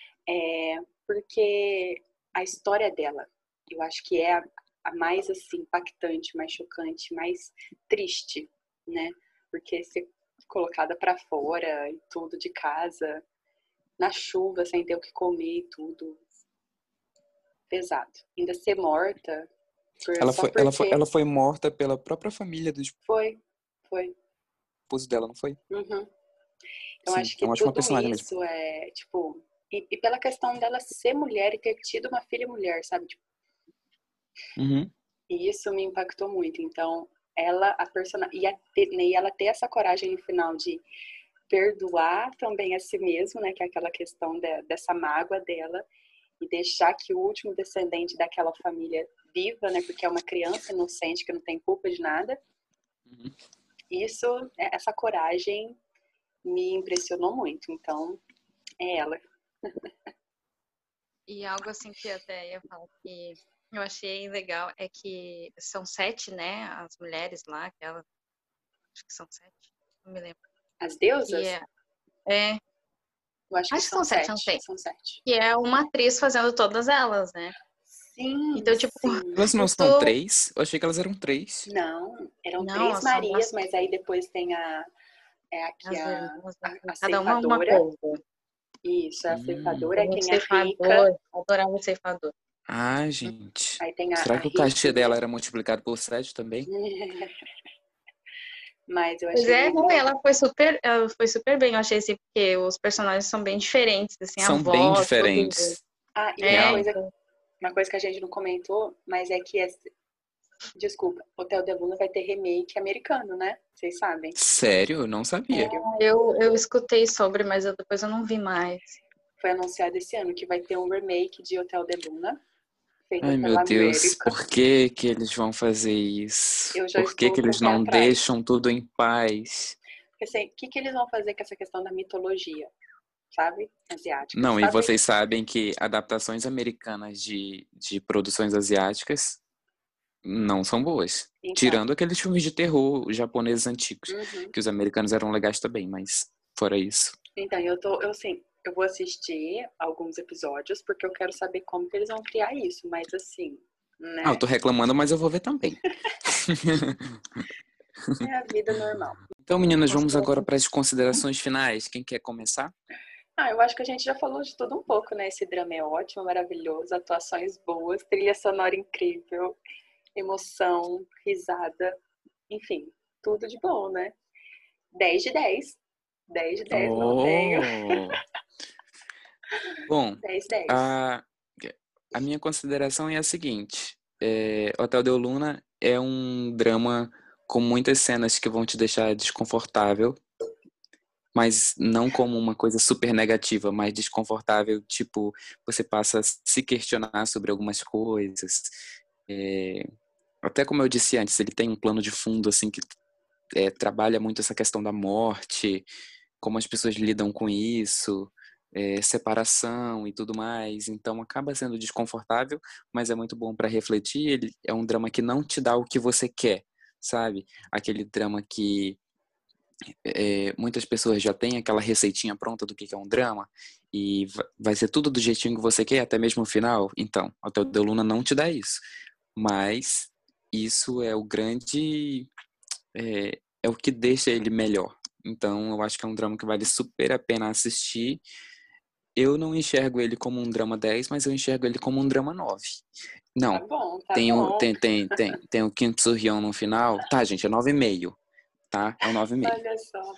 Porque a história dela, eu acho que é a mais, assim, impactante, mais chocante, mais triste, né? Porque ser colocada pra fora e tudo de casa, na chuva, sem ter o que comer e tudo. Pesado. Ainda ser morta. Ela foi morta pela própria família do Foi. esposo dela, não foi? Uhum. Então, Sim, acho é que uma ótima tudo personagem isso mesmo. é, tipo... E pela questão dela ser mulher e ter tido uma filha mulher, sabe? Tipo, Uhum. e isso me impactou muito. Então, ela, a personagem... E ela ter essa coragem no final de perdoar também a si mesmo, né? Que é aquela questão dessa mágoa dela. E deixar que o último descendente daquela família viva, né? Porque é uma criança inocente que não tem culpa de nada. Uhum. Isso, essa coragem me impressionou muito. Então, é ela. E algo assim que eu até ia falar que eu achei legal é que são 7, né? As mulheres lá, acho que são 7, não me lembro. As deusas? Eu Eu acho que são 7, não 7. sei. São 7. Que é uma atriz fazendo todas elas, né? Sim, Então, tipo, sim. Elas não são 3? Eu achei que elas eram 3. Não, eram não, 3 elas são Marias, mas aí depois tem aqui as irmãs, a cada uma ceifadora. coisa. Isso, a ceifadora, aí O tem a rica. ceifador, adorava o ceifador. Ah, gente. Aí tem Será a que o cachê riquinha. dela era multiplicado por 7 também? Mas eu Pois achei é, muito não, legal. ela foi super bem, eu achei assim, porque os personagens são bem diferentes, assim, a São bem voz, tudo. diferentes. E Real. uma coisa que a gente não comentou, mas é que desculpa, Hotel de Luna vai ter remake americano, né? Vocês sabem? Sério? Eu não sabia. Sério. Eu escutei sobre, mas depois eu não vi mais. Foi anunciado esse ano que vai ter um remake de Hotel de Luna, feita Ai, meu pela Deus, América. por que que eles vão fazer isso? Eu já Por que estou que com o eles pé não atrás. deixam tudo em paz? Porque assim, o que eles vão fazer com essa questão da mitologia, sabe? Asiática, Não, e sabe? vocês sabem que adaptações americanas de produções asiáticas não são boas. Então, Tirando aqueles filmes de terror japoneses antigos, uhum. que os americanos eram legais também, mas fora isso. Então, eu vou assistir alguns episódios porque eu quero saber como que eles vão criar isso, mas assim, né? Eu tô reclamando, mas eu vou ver também. É a vida normal. Então, meninas, vamos agora para as considerações finais. Quem quer começar? Eu acho que a gente já falou de tudo um pouco, né? Esse drama é ótimo, maravilhoso, atuações boas, trilha sonora incrível, emoção, risada, enfim, tudo de bom, né? 10 de 10. 10 de 10, não tenho. Bom, 10 de 10. a minha consideração é a seguinte. Hotel de Luna é um drama com muitas cenas que vão te deixar desconfortável, mas não como uma coisa super negativa, mas desconfortável, tipo, você passa a se questionar sobre algumas coisas. Até como eu disse antes, ele tem um plano de fundo, assim, que trabalha muito essa questão da morte, como as pessoas lidam com isso, separação e tudo mais. Então acaba sendo desconfortável, mas é muito bom para refletir. Ele é um drama que não te dá o que você quer, sabe? Aquele drama que muitas pessoas já têm aquela receitinha pronta do que é um drama e vai ser tudo do jeitinho que você quer, até mesmo o final. Então, Hotel de Luna não te dá isso. Mas isso é o grande... é o que deixa ele melhor. Então, eu acho que é um drama que vale super a pena assistir. Eu não enxergo ele como um drama 10, mas eu enxergo ele como um drama 9. Não, Tá bom. tem o Kim Soo-hyun no final. Tá, gente, é 9,5, tá? É um 9,5. Olha só.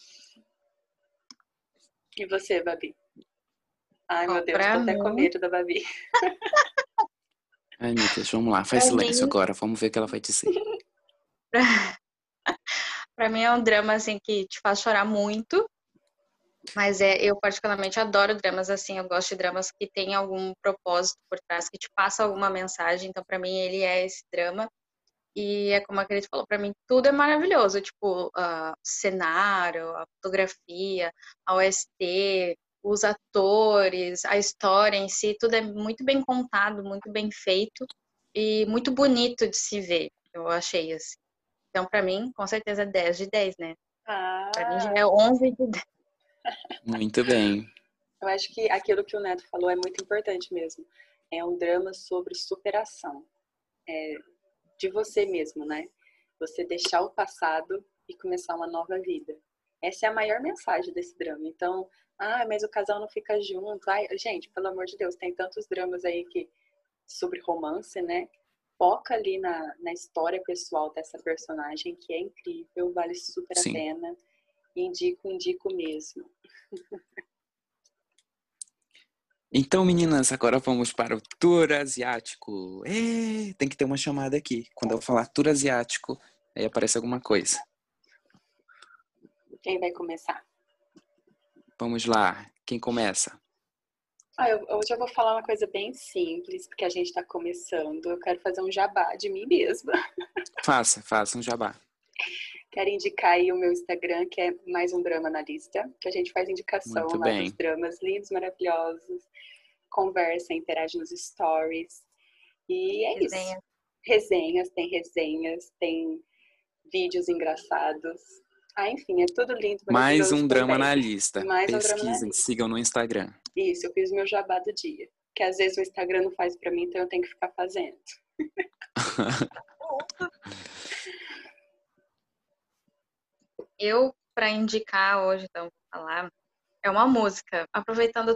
E você, Babi? Ai, meu Deus, tô até com medo da Babi. Ai, meu Deus, vamos lá. Faz silêncio agora. Vamos ver o que ela vai dizer. Pra mim é um drama, assim, que te faz chorar muito. Mas eu particularmente adoro dramas assim, eu gosto de dramas que tem algum propósito por trás, que te passa alguma mensagem, então pra mim ele é esse drama. E é como a Cris falou, pra mim tudo é maravilhoso, tipo, o cenário, a fotografia, a OST, os atores, a história em si, tudo é muito bem contado, muito bem feito e muito bonito de se ver, eu achei assim. Então, pra mim, com certeza 10 de 10, né? Pra mim já Ah, é 11 de 10. Muito bem. eu acho que aquilo que o Neto falou é muito importante mesmo. É um drama sobre superação. De você mesmo, né? Você deixar o passado e começar uma nova vida. Essa é a maior mensagem desse drama. Então, mas o casal não fica junto. Ai, gente, pelo amor de Deus, tem tantos dramas aí sobre romance, né? Foca ali na história pessoal dessa personagem, que é incrível, vale super a Sim. pena. Indico mesmo. Então, meninas, agora vamos para o tour asiático. Tem que ter uma chamada aqui. Quando eu falar tour asiático, aí aparece alguma coisa. Quem vai começar? Vamos lá. Quem começa? Hoje eu vou falar uma coisa bem simples, porque a gente está começando. Eu quero fazer um jabá de mim mesma. Faça um jabá. Quero indicar aí o meu Instagram, que é Mais um Drama na Lista, que a gente faz indicação Muito lá dos bem. dramas lindos, maravilhosos, conversa, interage nos stories. E é Resenha. isso. Tem resenhas, tem vídeos engraçados. Enfim, é tudo lindo, Mais maravilhoso um drama também. na lista. Mais um drama na Pesquisem, lista. sigam no Instagram. Isso, eu fiz meu jabá do dia. Que às vezes o Instagram não faz pra mim, então eu tenho que ficar fazendo. Eu, para indicar hoje, então, vou falar, é uma música. Aproveitando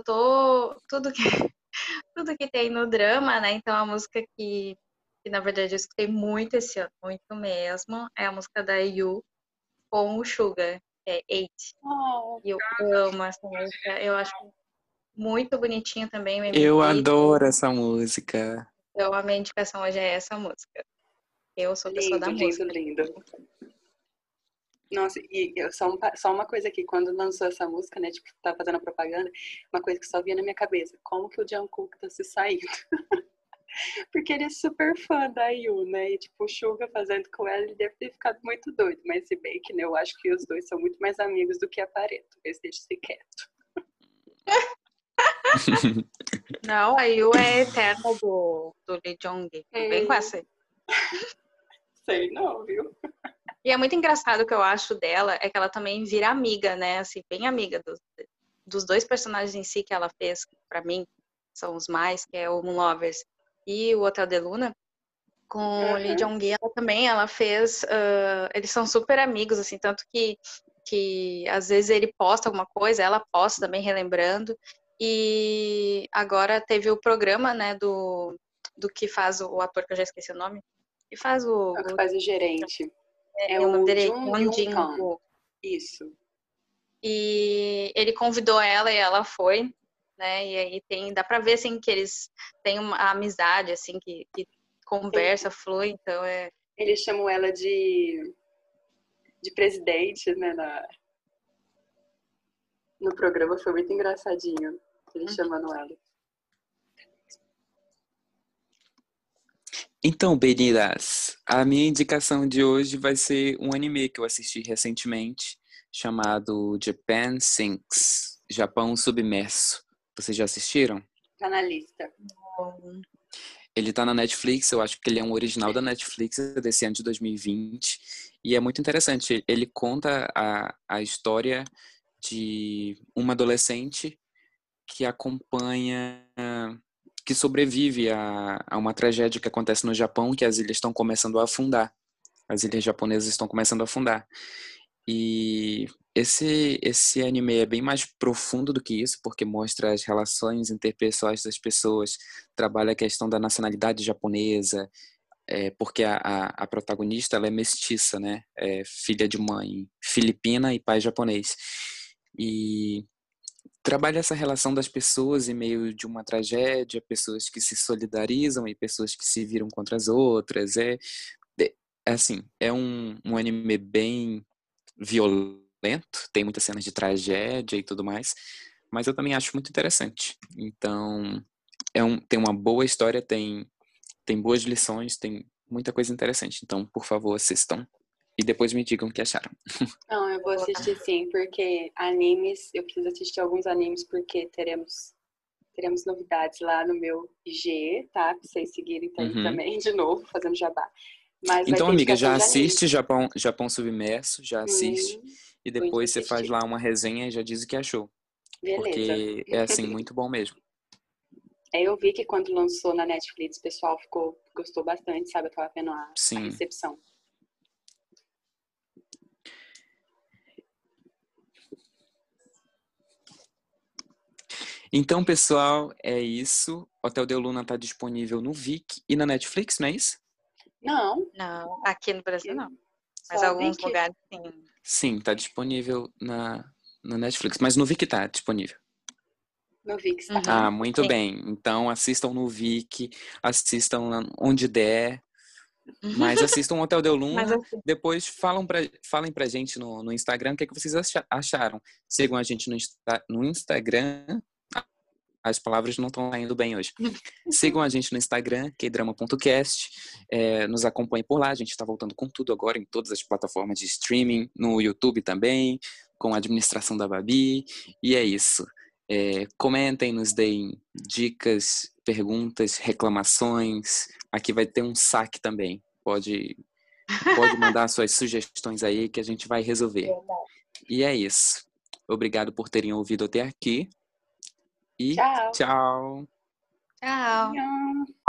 tudo que tem no drama, né? Então, a música que na verdade eu escutei muito esse ano, muito mesmo, é a música da IU com o Suga, que é Eight. Oh, E eu amo essa música, eu acho muito bonitinho também o Eu MV. adoro essa música. Então, a minha indicação hoje é essa música. Eu sou pessoa da lindo, música. lindo. Nossa, só uma coisa aqui, quando lançou essa música, né, tipo, tá fazendo a propaganda, uma coisa que só vinha na minha cabeça, como que o Jungkook tá se saindo? Porque ele é super fã da IU, né, e tipo, o Suga fazendo com ela, ele deve ter ficado muito doido, mas se bem que, né, eu acho que os dois são muito mais amigos do que aparentam, eles deixam-se quieto. Não, a IU é eterna do Lee Jong. Vem com essa aí. Sei não, viu? E é muito engraçado o que eu acho dela, é que ela também vira amiga, né? Assim, bem amiga dos dois personagens em si que ela fez, pra mim, são os mais, que é o Moon Lovers e o Hotel de Luna. Com o Lee Jong-gi, ela fez... eles são super amigos, assim, tanto que às vezes ele posta alguma coisa, ela posta também, relembrando. E agora teve o programa, né, do que faz o ator, que eu já esqueci o nome, que faz É o que faz o gerente. É o nome o dele é Jung Kwon Yun Jin Kang. Woo. Isso. E ele convidou ela e ela foi, né? E aí dá pra ver assim que eles têm uma amizade assim que conversa, flui, então Eles chamam ela de presidente, né, no programa, foi muito engraçadinho. Eles chamando ela. Então, meninas, a minha indicação de hoje vai ser um anime que eu assisti recentemente, chamado Japan Sinks, Japão Submerso. Vocês já assistiram? Tá na lista. Ele tá na Netflix, eu acho que ele é um original da Netflix desse ano de 2020. E é muito interessante. Ele conta a história de uma adolescente que acompanha, que sobrevive a uma tragédia que acontece no Japão, que as ilhas estão começando a afundar. As ilhas japonesas estão começando a afundar. E esse anime é bem mais profundo do que isso, porque mostra as relações interpessoais das pessoas, trabalha a questão da nacionalidade japonesa, porque a protagonista ela é mestiça, né? É filha de mãe filipina e pai japonês. E trabalha essa relação das pessoas em meio de uma tragédia, pessoas que se solidarizam e pessoas que se viram contra as outras. Assim, é um anime bem violento, lento, tem muitas cenas de tragédia e tudo mais, mas eu também acho muito interessante. Então, tem uma boa história, tem boas lições, tem muita coisa interessante. Então, por favor, assistam. E depois me digam o que acharam. Não, eu vou assistir sim, porque animes, eu preciso assistir alguns animes, porque teremos novidades lá no meu IG, tá? Pra vocês seguirem também, de novo, fazendo jabá. Mas então, vai ter amiga, já indicação de assiste anime. Japão Submerso, já assiste. E Vou depois você faz assistir. lá uma resenha e já diz o que achou. Beleza. Porque é, assim, muito bom mesmo. Eu vi que quando lançou na Netflix, o pessoal gostou bastante, sabe? Eu tava vendo a recepção. Então, pessoal, é isso. Hotel Del Luna está disponível no Viki e na Netflix, não é isso? Não. Não, aqui no Brasil não. Mas Só alguns Viki. lugares sim. Sim, está disponível no Netflix, mas no Viki está disponível. No Vix, tá? Ah, muito bem. Então, assistam no Viki, assistam onde der, mas assistam o Hotel Del Luna. Depois falem pra gente no Instagram o que vocês acharam. Sigam a gente no Instagram. As palavras não estão saindo bem hoje. Sigam a gente no Instagram, kdrama.cast. Nos acompanhem por lá. A gente está voltando com tudo agora em todas as plataformas de streaming, no YouTube também, com a administração da Babi. E é isso. Comentem, nos deem dicas, perguntas, reclamações. Aqui vai ter um saque também. Pode mandar suas sugestões aí que a gente vai resolver. E é isso. Obrigado por terem ouvido até aqui. E tchau. Tchau. Tchau.